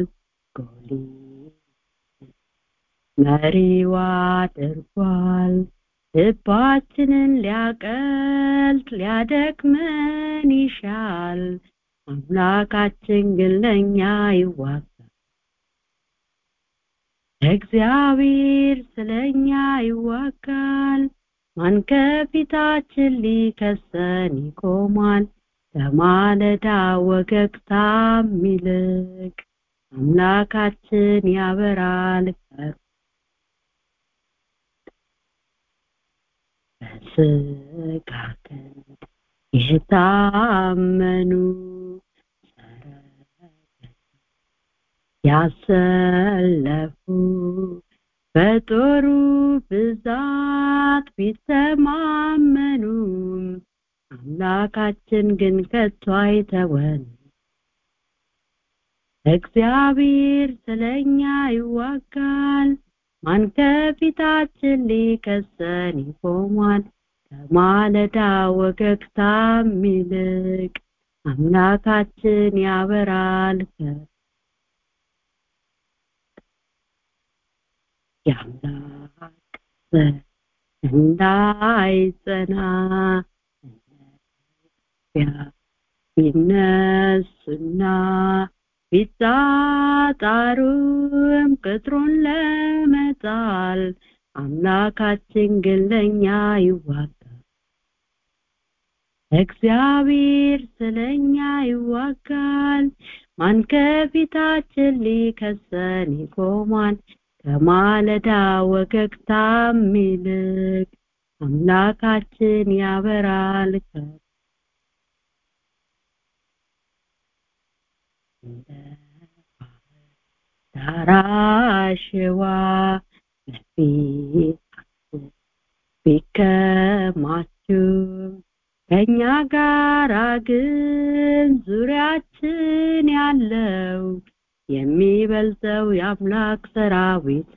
ጎሊት መሪዋ አድርጓል። ልባችንን ሊያቀልጥ ሊያደክመን ይሻል፣ አምላካችን ግን ለእኛ ይዋጋል። እግዚአብሔር ስለኛ ይዋጋል። ማን ከፊታችን ሊከሰን ይቆማል? ከማለዳ ወገግታ ይልቅ አምላካችን ያበራል። በሥጋ ክንድ የታመኑ ያሰለፉ በጦሩ ብዛት ቢተማመኑም አምላካችን ግን ከቶ አይተወንም። እግዚአብሔር ስለኛ ይዋጋል። ማን ከፊታችን ሊከሰን ይቆማል? ከማለዳ ወገግታ ይልቅ አምላካችን ያበራል። የአምላክ እንዳይጸና ቢነሱና ቢጣጣሩም ቅጥሩን ለመጣል አምላካችን ግን ለእኛ ይዋጋል። እግዚአብሔር ስለኛ ይዋጋል። ማን ከፊታችን ሊከሰን ይቆማል? ከማለዳ ወገግታ ይልቅ አምላካችን ያበራል። ዳራሽዋ በፊታችን ቢከማቹም ከእኛ ጋራ ግን ዙሪያችን ያለው የሚበልጠው የአምላክ ሰራዊት።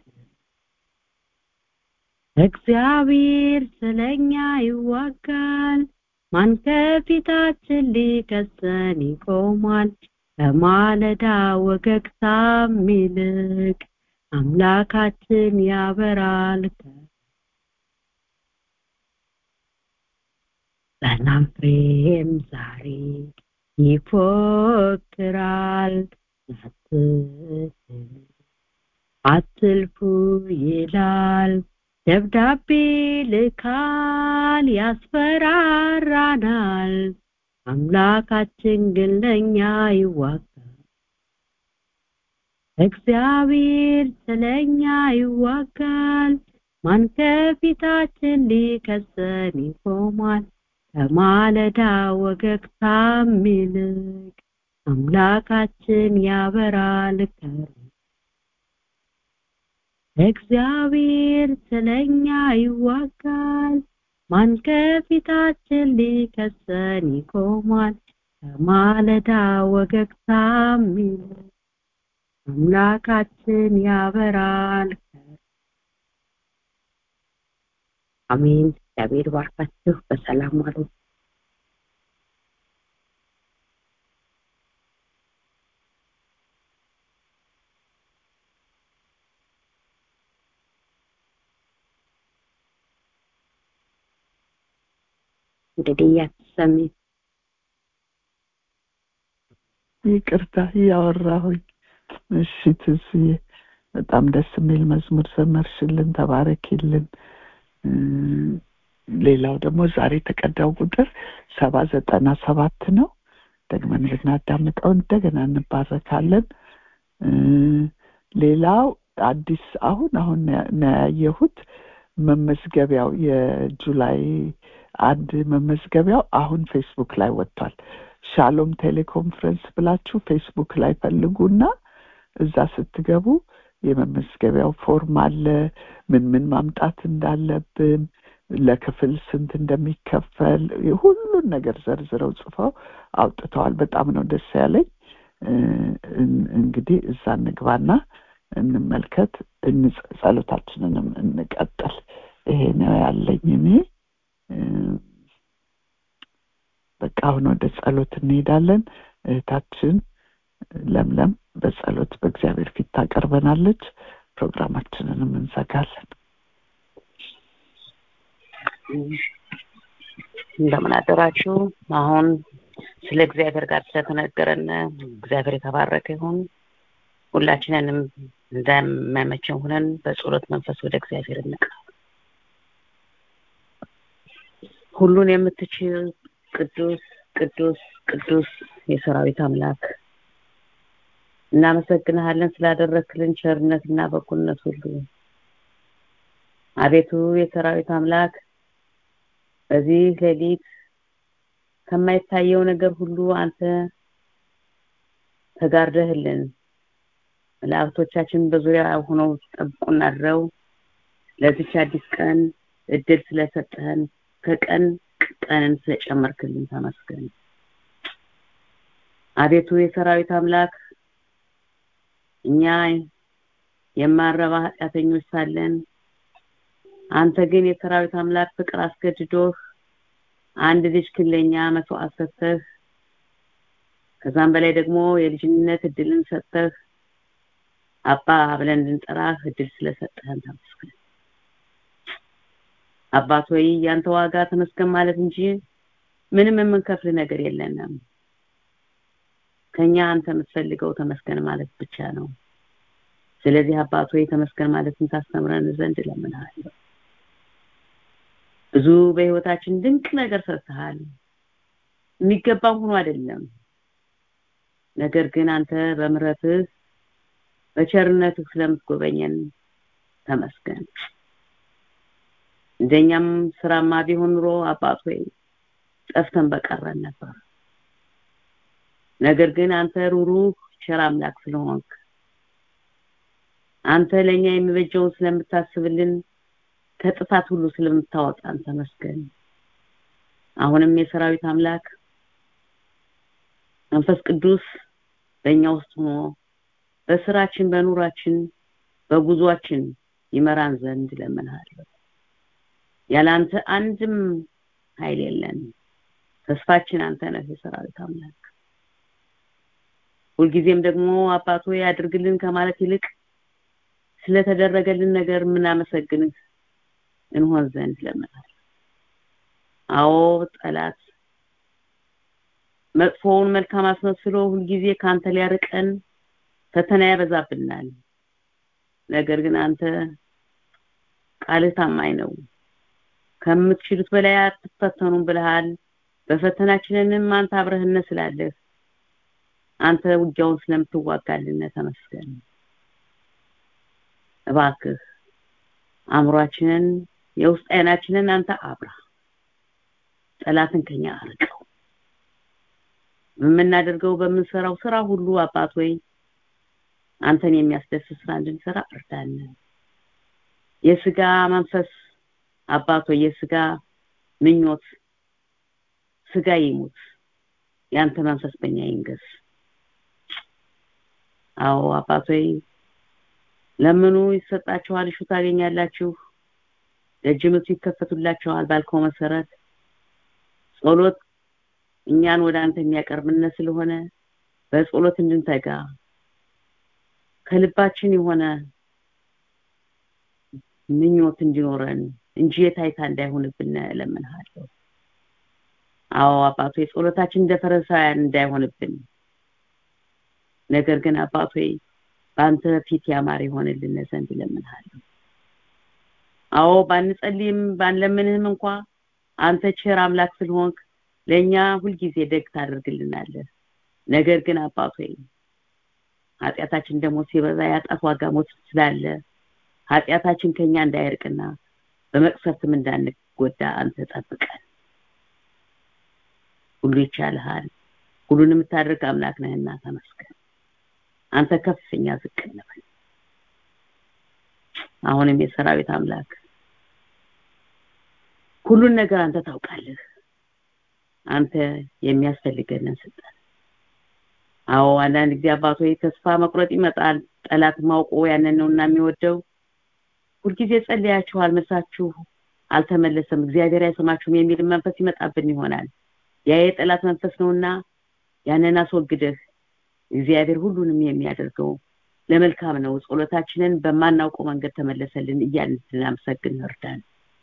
እግዚአብሔር ስለኛ ይዋጋል። ማን ከፊታችን ሊከሰን ይቆማል? ከማለዳ ወገግታ ይልቅ አምላካችን ያበራል። ሰናፍሬም ዛሬ ይፎክራል፣ አትልፉ ይላል። ደብዳቤ ልካል ያስፈራራናል፣ አምላካችን ግን ለእኛ ይዋጋል። እግዚአብሔር ስለኛ ይዋጋል። ማን ከፊታችን ሊከሰን ይቆማል? ከማለዳ ወገግታ ይልቅ አምላካችን ያበራል። እግዚአብሔር ስለኛ ይዋጋል። ማን ከፊታችን ሊከሰን ይቆማል? ከማለዳ ወገግታ ይልቅ አምላካችን ያበራል። አሜን። እግዚአብሔር ባርካችሁ። በሰላም ዋሉ። እንግዲህ ያሰሚ ይቅርታ እያወራሁኝ። እሺ ትዝዬ፣ በጣም ደስ የሚል መዝሙር ዘመርሽልን፣ ተባረኪልን። ሌላው ደግሞ ዛሬ የተቀዳው ቁጥር 797 ነው። ደግመን ልናዳምጠው እንደገና እንባረካለን። ሌላው አዲስ አሁን ያየሁት መመዝገቢያው የጁላይ 1 መመዝገቢያው አሁን ፌስቡክ ላይ ወጥቷል። ሻሎም ቴሌኮንፈረንስ ብላችሁ ፌስቡክ ላይ ፈልጉና እዛ ስትገቡ የመመዝገቢያው ፎርም አለ። ምን ማምጣት እንዳለብን ለክፍል ስንት እንደሚከፈል ሁሉን ነገር ዘርዝረው ጽፈው አውጥተዋል። በጣም ነው ደስ ያለኝ። እንግዲህ እዛ እንግባና እንመልከት፣ ጸሎታችንንም እንቀጥል። ይሄ ነው ያለኝ እኔ። በቃ አሁን ወደ ጸሎት እንሄዳለን። እህታችን ለምለም በጸሎት በእግዚአብሔር ፊት ታቀርበናለች። ፕሮግራማችንንም እንዘጋለን። እንደምን አደራችሁ። አሁን ስለ እግዚአብሔር ጋር ስለተነገረን እግዚአብሔር የተባረከ ይሁን። ሁላችንንም እንደማመቸን ሆነን በጸሎት መንፈስ ወደ እግዚአብሔር እንቅረብ። ሁሉን የምትችል ቅዱስ ቅዱስ ቅዱስ የሰራዊት አምላክ እናመሰግንሃለን ስላደረክልን ቸርነትና በጎነት ሁሉ። አቤቱ የሰራዊት አምላክ በዚህ ሌሊት ከማይታየው ነገር ሁሉ አንተ ተጋርደህልን መላእክቶቻችን በዙሪያ ሆነው ጠብቁን አድረው ለዚች አዲስ ቀን እድል ስለሰጠህን ከቀን ቀንን ስለጨመርክልን ተመስገን። አቤቱ የሰራዊት አምላክ እኛ የማረባ ኃጢአተኞች ሳለን አንተ ግን የሰራዊት አምላክ ፍቅር አስገድዶህ አንድ ልጅ ለኛ መስዋዕት ሰጥተህ ከዛም በላይ ደግሞ የልጅነት እድልን ሰጥተህ አባ ብለን እንድንጠራህ እድል ስለሰጠህን ተመስገን። አባት ሆይ ያንተ ዋጋ ተመስገን ማለት እንጂ ምንም የምንከፍል ነገር የለንም። ከኛ አንተ የምትፈልገው ተመስገን ማለት ብቻ ነው። ስለዚህ አባት ሆይ ተመስገን ማለትን ታስተምረን ዘንድ እለምንሃለሁ። ብዙ በህይወታችን ድንቅ ነገር ሰርተሃል። የሚገባው ሆኖ አይደለም፣ ነገር ግን አንተ በምህረትህ በቸርነትህ ስለምትጎበኘን ተመስገን። እንደኛም ስራማ ቢሆን ኑሮ አባት ሆይ ጠፍተን በቀረን ነበር። ነገር ግን አንተ ሩሩህ ቸር አምላክ ስለሆንክ አንተ ለኛ የሚበጀው ስለምታስብልን ከጥፋት ሁሉ ስለምታወጣን ተመስገን። አሁንም የሰራዊት አምላክ መንፈስ ቅዱስ በእኛ ውስጥ ሆኖ በስራችን በኑራችን በጉዟችን ይመራን ዘንድ እለምንሃለሁ። ያላንተ አንድም ኃይል የለን። ተስፋችን አንተ ነህ የሰራዊት አምላክ። ሁልጊዜም ደግሞ አባቶ ያድርግልን ከማለት ይልቅ ስለተደረገልን ነገር ምናመሰግንህ እንሆን ዘንድ እለምንሃለሁ። አዎ ጠላት መጥፎውን መልካም አስመስሎ ሁልጊዜ ካንተ ሊያርቀን ፈተና ያበዛብናል። ነገር ግን አንተ ቃልህ ታማኝ ነው። ከምትችሉት በላይ አትፈተኑም ብለሃል። በፈተናችንንም አንተ አብረህነ ስላለህ አንተ ውጊያውን ስለምትዋጋልን ተመስገን። እባክህ አእምሯችንን የውስጥ አይናችንን አንተ አብራ፣ ጠላትን ከኛ አርቀው። በምናደርገው በምንሰራው ስራ ሁሉ አባት ሆይ አንተን የሚያስደስት ስራ እንድንሰራ እርዳን። የሥጋ መንፈስ አባት ሆይ የሥጋ ምኞት ሥጋ ይሙት፣ ያንተ መንፈስ በእኛ ይንገስ። አዎ አባት ሆይ ለምኑ ይሰጣችኋል፣ እሹ ታገኛላችሁ፣ ደጅ ምቱ ይከፈቱላችኋል ባልከው መሰረት ጸሎት እኛን ወደ አንተ የሚያቀርብነ ስለሆነ በጸሎት እንድንተጋ ከልባችን የሆነ ምኞት እንዲኖረን እንጂ የታይታ እንዳይሆንብን እለምንሃለሁ። አዎ አባቶ ጸሎታችን እንደ ፈሪሳውያን እንዳይሆንብን፣ ነገር ግን አባቶ በአንተ ፊት ያማረ ይሆንልን ዘንድ እለምንሃለሁ። አዎ ባንጸልይም ባንለምንህም እንኳን አንተ ቸር አምላክ ስለሆንክ ለኛ ሁሉ ጊዜ ደግ ታደርግልናለህ። ነገር ግን አባቶ ኃጢአታችን ደግሞ ሲበዛ ያጣት ዋጋ ሞት ስላለ ኃጢአታችን ከኛ እንዳይርቅና በመቅሰፍትም እንዳንጎዳ አንተ ጠብቀን። ሁሉ ይቻልሃል፣ ሁሉንም የምታደርግ አምላክ ነህና ተመስገን። አንተ ከፍተኛ ዝቅ ነህ። አሁንም የሰራዊት አምላክ ሁሉን ነገር አንተ ታውቃለህ አንተ የሚያስፈልገንን ስጠን አዎ አንዳንድ ጊዜ አባቶ ተስፋ መቁረጥ ይመጣል ጠላት ማውቆ ያንን ነውና የሚወደው ሁልጊዜ ጸልያችኋል መሳችሁ አልተመለሰም እግዚአብሔር አይሰማችሁም የሚል መንፈስ ይመጣብን ይሆናል ያ የጠላት መንፈስ ነውና ያንን አስወግደህ እግዚአብሔር ሁሉንም የሚያደርገው ለመልካም ነው ጸሎታችንን በማናውቀው መንገድ ተመለሰልን እያልን እናመሰግን እርዳን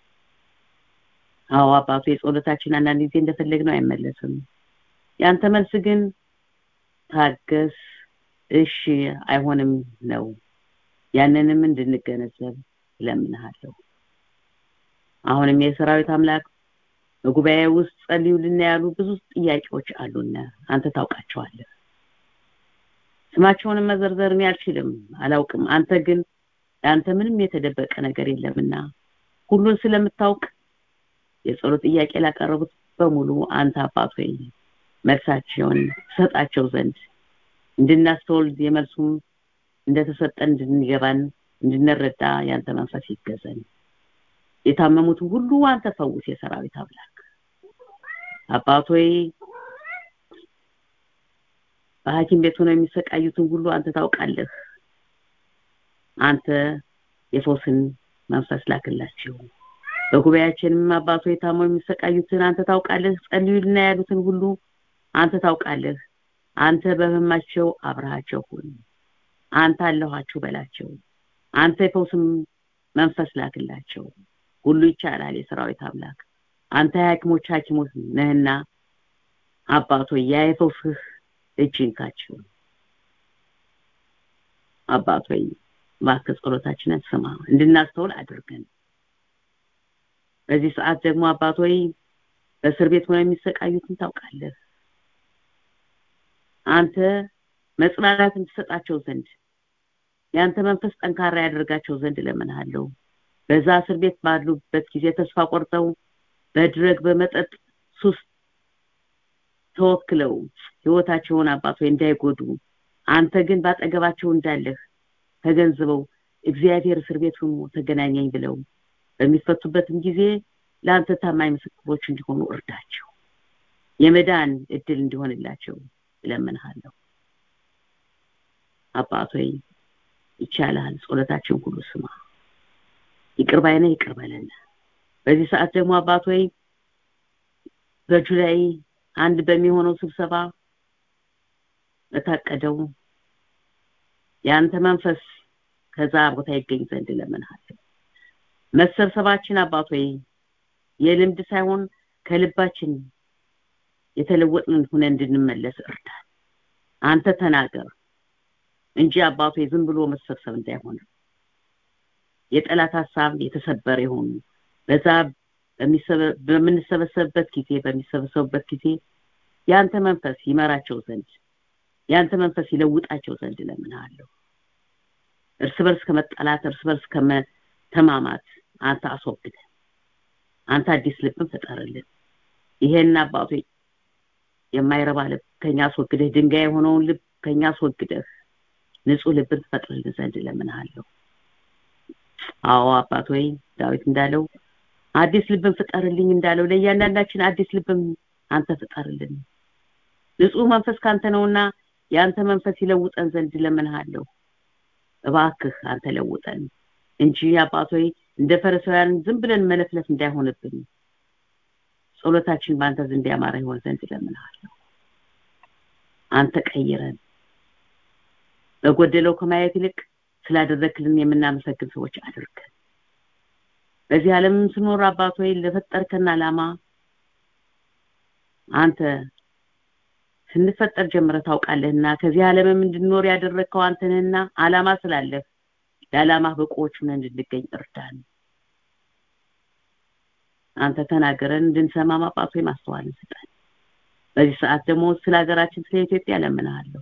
አዎ አባቶ የጸሎታችን አንዳንድ ጊዜ እንደፈለግነው አይመለስም ያንተ መልስ ግን ታገስ እሺ አይሆንም ነው ያንንም እንድንገነዘብ ለምንሃለሁ አሁንም የሰራዊት አምላክ በጉባኤ ውስጥ ጸልዩልና ያሉ ብዙ ጥያቄዎች አሉና አንተ ታውቃቸዋለህ ስማቸውን መዘርዘርን ያልችልም አላውቅም አንተ ግን አንተ ምንም የተደበቀ ነገር የለምና ሁሉን ስለምታውቅ የጸሎት ጥያቄ ላቀረቡት በሙሉ አንተ አባት ሆይ መልሳቸውን ሰጣቸው ዘንድ እንድናስተውል የመልሱም እንደተሰጠን እንድንገባን እንድንረዳ ያንተ መንፈስ ይገዘን የታመሙት ሁሉ አንተ ፈውስ የሰራዊት አምላክ አባት ሆይ በሐኪም ቤት ሆነው የሚሰቃዩትን ሁሉ አንተ ታውቃለህ አንተ የፈውስን መንፈስ ላክላቸው በጉባኤያችንም አባት ሆይ ታመው የሚሰቃዩትን አንተ ታውቃለህ ጸልዩልና ያሉትን ሁሉ አንተ ታውቃለህ አንተ በህመማቸው አብራቸው ሁን አንተ አለኋቸው በላቸው አንተ የፈውስን መንፈስ ላክላቸው ሁሉ ይቻላል የሰራዊት አምላክ አንተ የሐኪሞች ሐኪም ነህና አባቶ ያየፈውስህ እጅንካቸው አባቶ እባክህ ጸሎታችንን ስማ እንድናስተውል አድርገን በዚህ ሰዓት ደግሞ አባቶ በእስር ቤት ሆነው የሚሰቃዩትን ታውቃለህ አንተ መጽናናትን ትሰጣቸው ዘንድ ያንተ መንፈስ ጠንካራ ያደርጋቸው ዘንድ ለምንሃለው በዛ እስር ቤት ባሉበት ጊዜ ተስፋ ቆርጠው በድረግ በመጠጥ ሱስ ተወክለው ህይወታቸውን አባቶ እንዳይጎዱ አንተ ግን ባጠገባቸው እንዳለህ ተገንዝበው እግዚአብሔር እስር ቤት ሆኖ ተገናኘኝ ብለው በሚፈቱበትም ጊዜ ለአንተ ታማኝ ምስክሮች እንዲሆኑ እርዳቸው የመዳን እድል እንዲሆንላቸው ለምንሃለው አባቶ ይቻላል ጸሎታችን ሁሉ ስማ ይቅር ባይነ ይቅር በለን በዚህ ሰዓት ደግሞ አባቶ በጁላይ አንድ በሚሆነው ስብሰባ በታቀደው ያንተ መንፈስ ከዛ ቦታ ይገኝ ዘንድ ለምንሃለው መሰብሰባችን አባቶ የልምድ ሳይሆን ከልባችን የተለወጥን ሆነን እንድንመለስ እርዳን አንተ ተናገር እንጂ አባቶ ዝም ብሎ መሰብሰብ እንዳይሆን የጠላት ሐሳብ የተሰበረ ይሁን በዛ በሚሰበሰብበት ጊዜ ያንተ መንፈስ ይመራቸው ዘንድ ያንተ መንፈስ ይለውጣቸው ዘንድ ለምንሃለው እርስ በርስ ከመጣላት እርስ በርስ ከመተማማት አንተ አስወግድ አንተ አዲስ ልብን ፈጠርልን ይሄን አባቶ የማይረባ ልብ ከኛ አስወግደህ ድንጋይ የሆነውን ልብ ከኛ አስወግደህ ንጹህ ልብን ፈጥርልን ዘንድ ለምንሃለው አዎ አባቶ ዳዊት እንዳለው አዲስ ልብን ፍጠርልኝ እንዳለው ለእያንዳንዳችን አዲስ ልብን አንተ ፍጠርልን ንጹህ መንፈስ ካንተ ነውና ያንተ መንፈስ ይለውጠን ዘንድ ለምንሃለው እባክህ አንተ ለውጠን እንጂ አባቶ እንደ ፈሪሳውያን ዝም ብለን መለፍለፍ እንዳይሆንብን ጸሎታችን ባንተ ዘንድ ያማረ ይሆን ዘንድ ለምንሃለው አንተ ቀይረን በጎደለው ከማየት ይልቅ ስላደረክልን የምናመሰግን ሰዎች አድርገን በዚህ ዓለም ስኖር አባቶ ለፈጠርከና ዓላማ አንተ ስንፈጠር ጀምረህ ታውቃለህና ከዚህ ዓለምም እንድንኖር ያደረከው አንተ ነህና ዓላማ ስላለህ ለዓላማ በቆዎች ሆነን እንድንገኝ እርዳን አንተ ተናገረን እንድንሰማ አባቶ ማስተዋልን ስጠን በዚህ ሰዓት ደግሞ ስለ ሀገራችን ስለ ኢትዮጵያ ለምንሃለው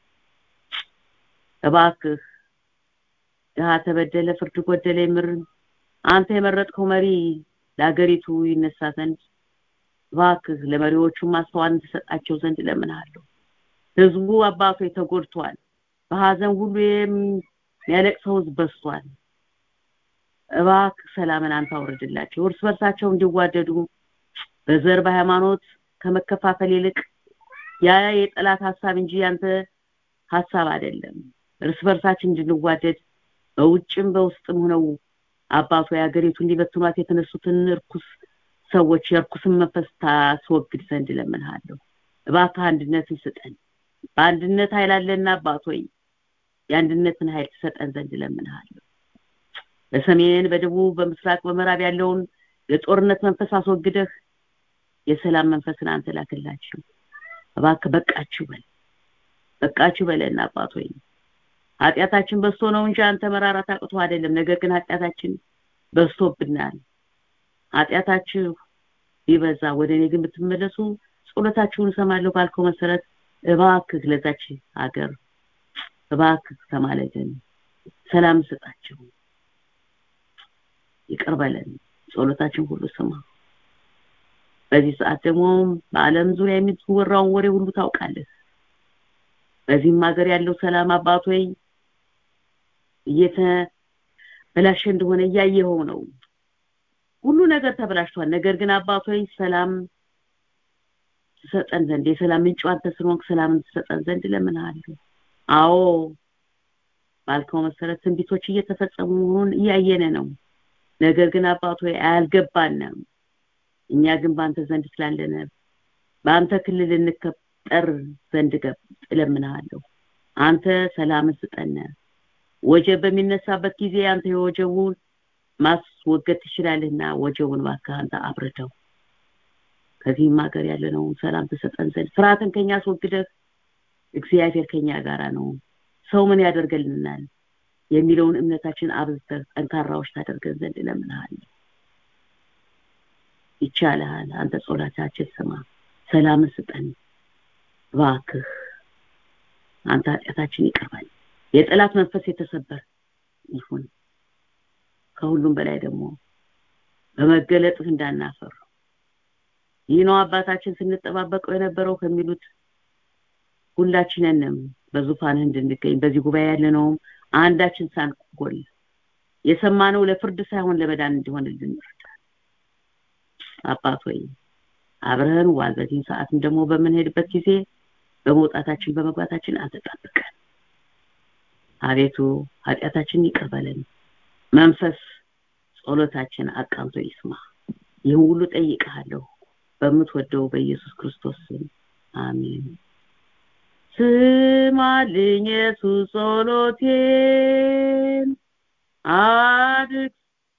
እባክህ ያ ተበደለ ፍርድ ጎደለ ምር አንተ የመረጥከው መሪ ለሀገሪቱ ይነሳ ዘንድ እባክህ ለመሪዎቹ ማስተዋልን ተሰጣቸው ዘንድ ለምንሃለው ህዝቡ አባቶ ተጎድቷል በሐዘን ሁሉ የሚያለቅሰው በዝቷል እባክህ ሰላምን አንተ አውርድላቸው እርስ በርሳቸው እንዲዋደዱ በዘር በሃይማኖት ከመከፋፈል ይልቅ ያ የጠላት ሐሳብ እንጂ ያንተ ሐሳብ አይደለም እርስ በርሳችን እንድንዋደድ በውጭም በውስጥም ሆነው አባቱ ያገሪቱን ሊበትኗት የተነሱትን ርኩስ ሰዎች የርኩስን መንፈስ ታስወግድ ዘንድ ለምንሃለሁ እባክህ አንድነትን ስጠን በአንድነት ኃይል አለና አባቱ ሆይ የአንድነትን ኃይል ሰጠን ዘንድ ለምንሃለሁ በሰሜን በደቡብ በምስራቅ በምዕራብ ያለውን የጦርነት መንፈስ አስወግደህ የሰላም መንፈስን አንተ ላክላችሁ እባክህ በቃችሁ በለና አባቱ ሆይ ኃጢአታችን በዝቶ ነው እንጂ አንተ መራራት አቅቶ አይደለም ነገር ግን ኃጢአታችን በዝቶብናል ኃጢአታችሁ ይበዛ ወደኔ ግን ብትመለሱ ጸሎታችሁን ሰማለሁ ባልከው መሰረት እባክህ ለዛች ሀገር እባክህ ተማለደን ሰላም ስጣቸው ይቅር በለን ጸሎታችን ሁሉ ስማ በዚህ ሰዓት ደግሞ በአለም ዙሪያ የሚወራውን ወሬ ሁሉ ታውቃለህ በዚህም ሀገር ያለው ሰላም አባቱ ሆይ በላሽ እንደሆነ ያየኸው ነው ሁሉ ነገር ተበላሽቷል ነገር ግን አባቱ ሆይ ሰላም ሰጠን ዘንድ የሰላም ምንጭ አንተ ስለሆንክ ሰላምን ሰጠን ዘንድ ለምንሃለሁ አዎ ባልከው መሰረት ትንቢቶች እየተፈጸሙ መሆኑን እያየነ ነው ነገር ግን አባቱ ሆይ አልገባንም እኛ ግን ባንተ ዘንድ ስላለነ ባንተ ክልል እንከጠር ዘንድ ለምንሃለሁ አንተ ሰላምን ስጠን ወጀብ በሚነሳበት ጊዜ አንተ የወጀቡን ማስወገድ ትችላለህና ወጀቡን እባክህ አንተ አብርደው ከዚህም ሀገር ያለነው ሰላም ተሰጠን ዘንድ ፍርሃትን ከኛ አስወግደህ እግዚአብሔር ከኛ ጋር ነው ሰው ምን ያደርግልናል የሚለውን እምነታችን አብዝተህ ጠንካራዎች ታደርገን ዘንድ ለምንሃለሁ ይቻላል አንተ ጸሎታችን ስማ ሰላም ስጠን እባክህ አንተ ኃጢአታችን ይቅር በል የጠላት መንፈስ የተሰበረ ይሁን ከሁሉም በላይ ደግሞ በመገለጥህ እንዳናፈር ይህን አባታችን ስንጠባበቀው የነበረው ከሚሉት ሁላችንንም በዙፋንህ እንድንገኝ በዚህ ጉባኤ ያለነው አንዳችን ሳንጎል የሰማነው ለፍርድ ሳይሆን ለመዳን እንዲሆንልን ይርዳል አባት ሆይ አብረን ዋል በዚህ ሰዓትም ደግሞ በመንሄድበት ጊዜ በመውጣታችን በመግባታችን አንተ ጠብቀን አቤቱ ኃጢአታችንን ይቅር በለን መንፈስ ጸሎታችን አቃንቶ ይስማ ይሁን ሁሉ ጠይቀሃለሁ በምትወደው በኢየሱስ ክርስቶስ ስም አሜን ስማልኝ ኢየሱስ ጸሎቴን አድርግ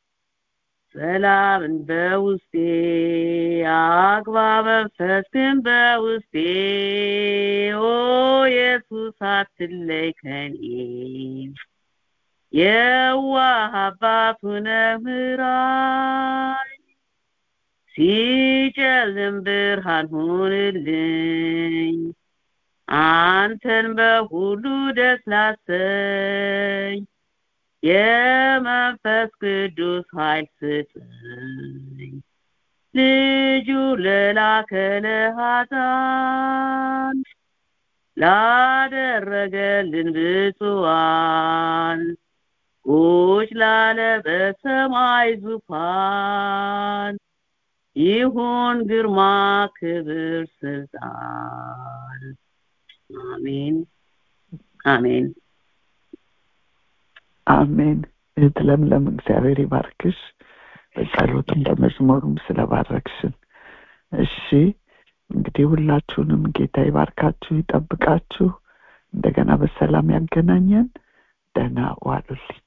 ሰላምን በውስጤ አግባ መንፈስህን በውስጤ ኦ ኢየሱስ አትለይ ከኔ የዋህ አባት ሆነህ ምራኝ ሲጨልም ብርሃን ሁንልኝ አንተን በሁሉ ደስ ላሰኝ የመንፈስ ቅዱስ ኃይል ስጠኝ ልጁ ለላከ ለኃጥአን ላደረገልን ብፁዓን ቁጭ ላለ በሰማይ ዙፋን ይሁን ግርማ ክብር ስልጣን አሜን አሜን አሜን እህት ለምለም እግዚአብሔር ይባርክሽ በጸሎቱም በመዝሙሩም ስለባረክሽን እሺ እንግዲህ ሁላችሁንም ጌታ ይባርካችሁ ይጠብቃችሁ እንደገና በሰላም ያገናኘን ደህና ዋሉልኝ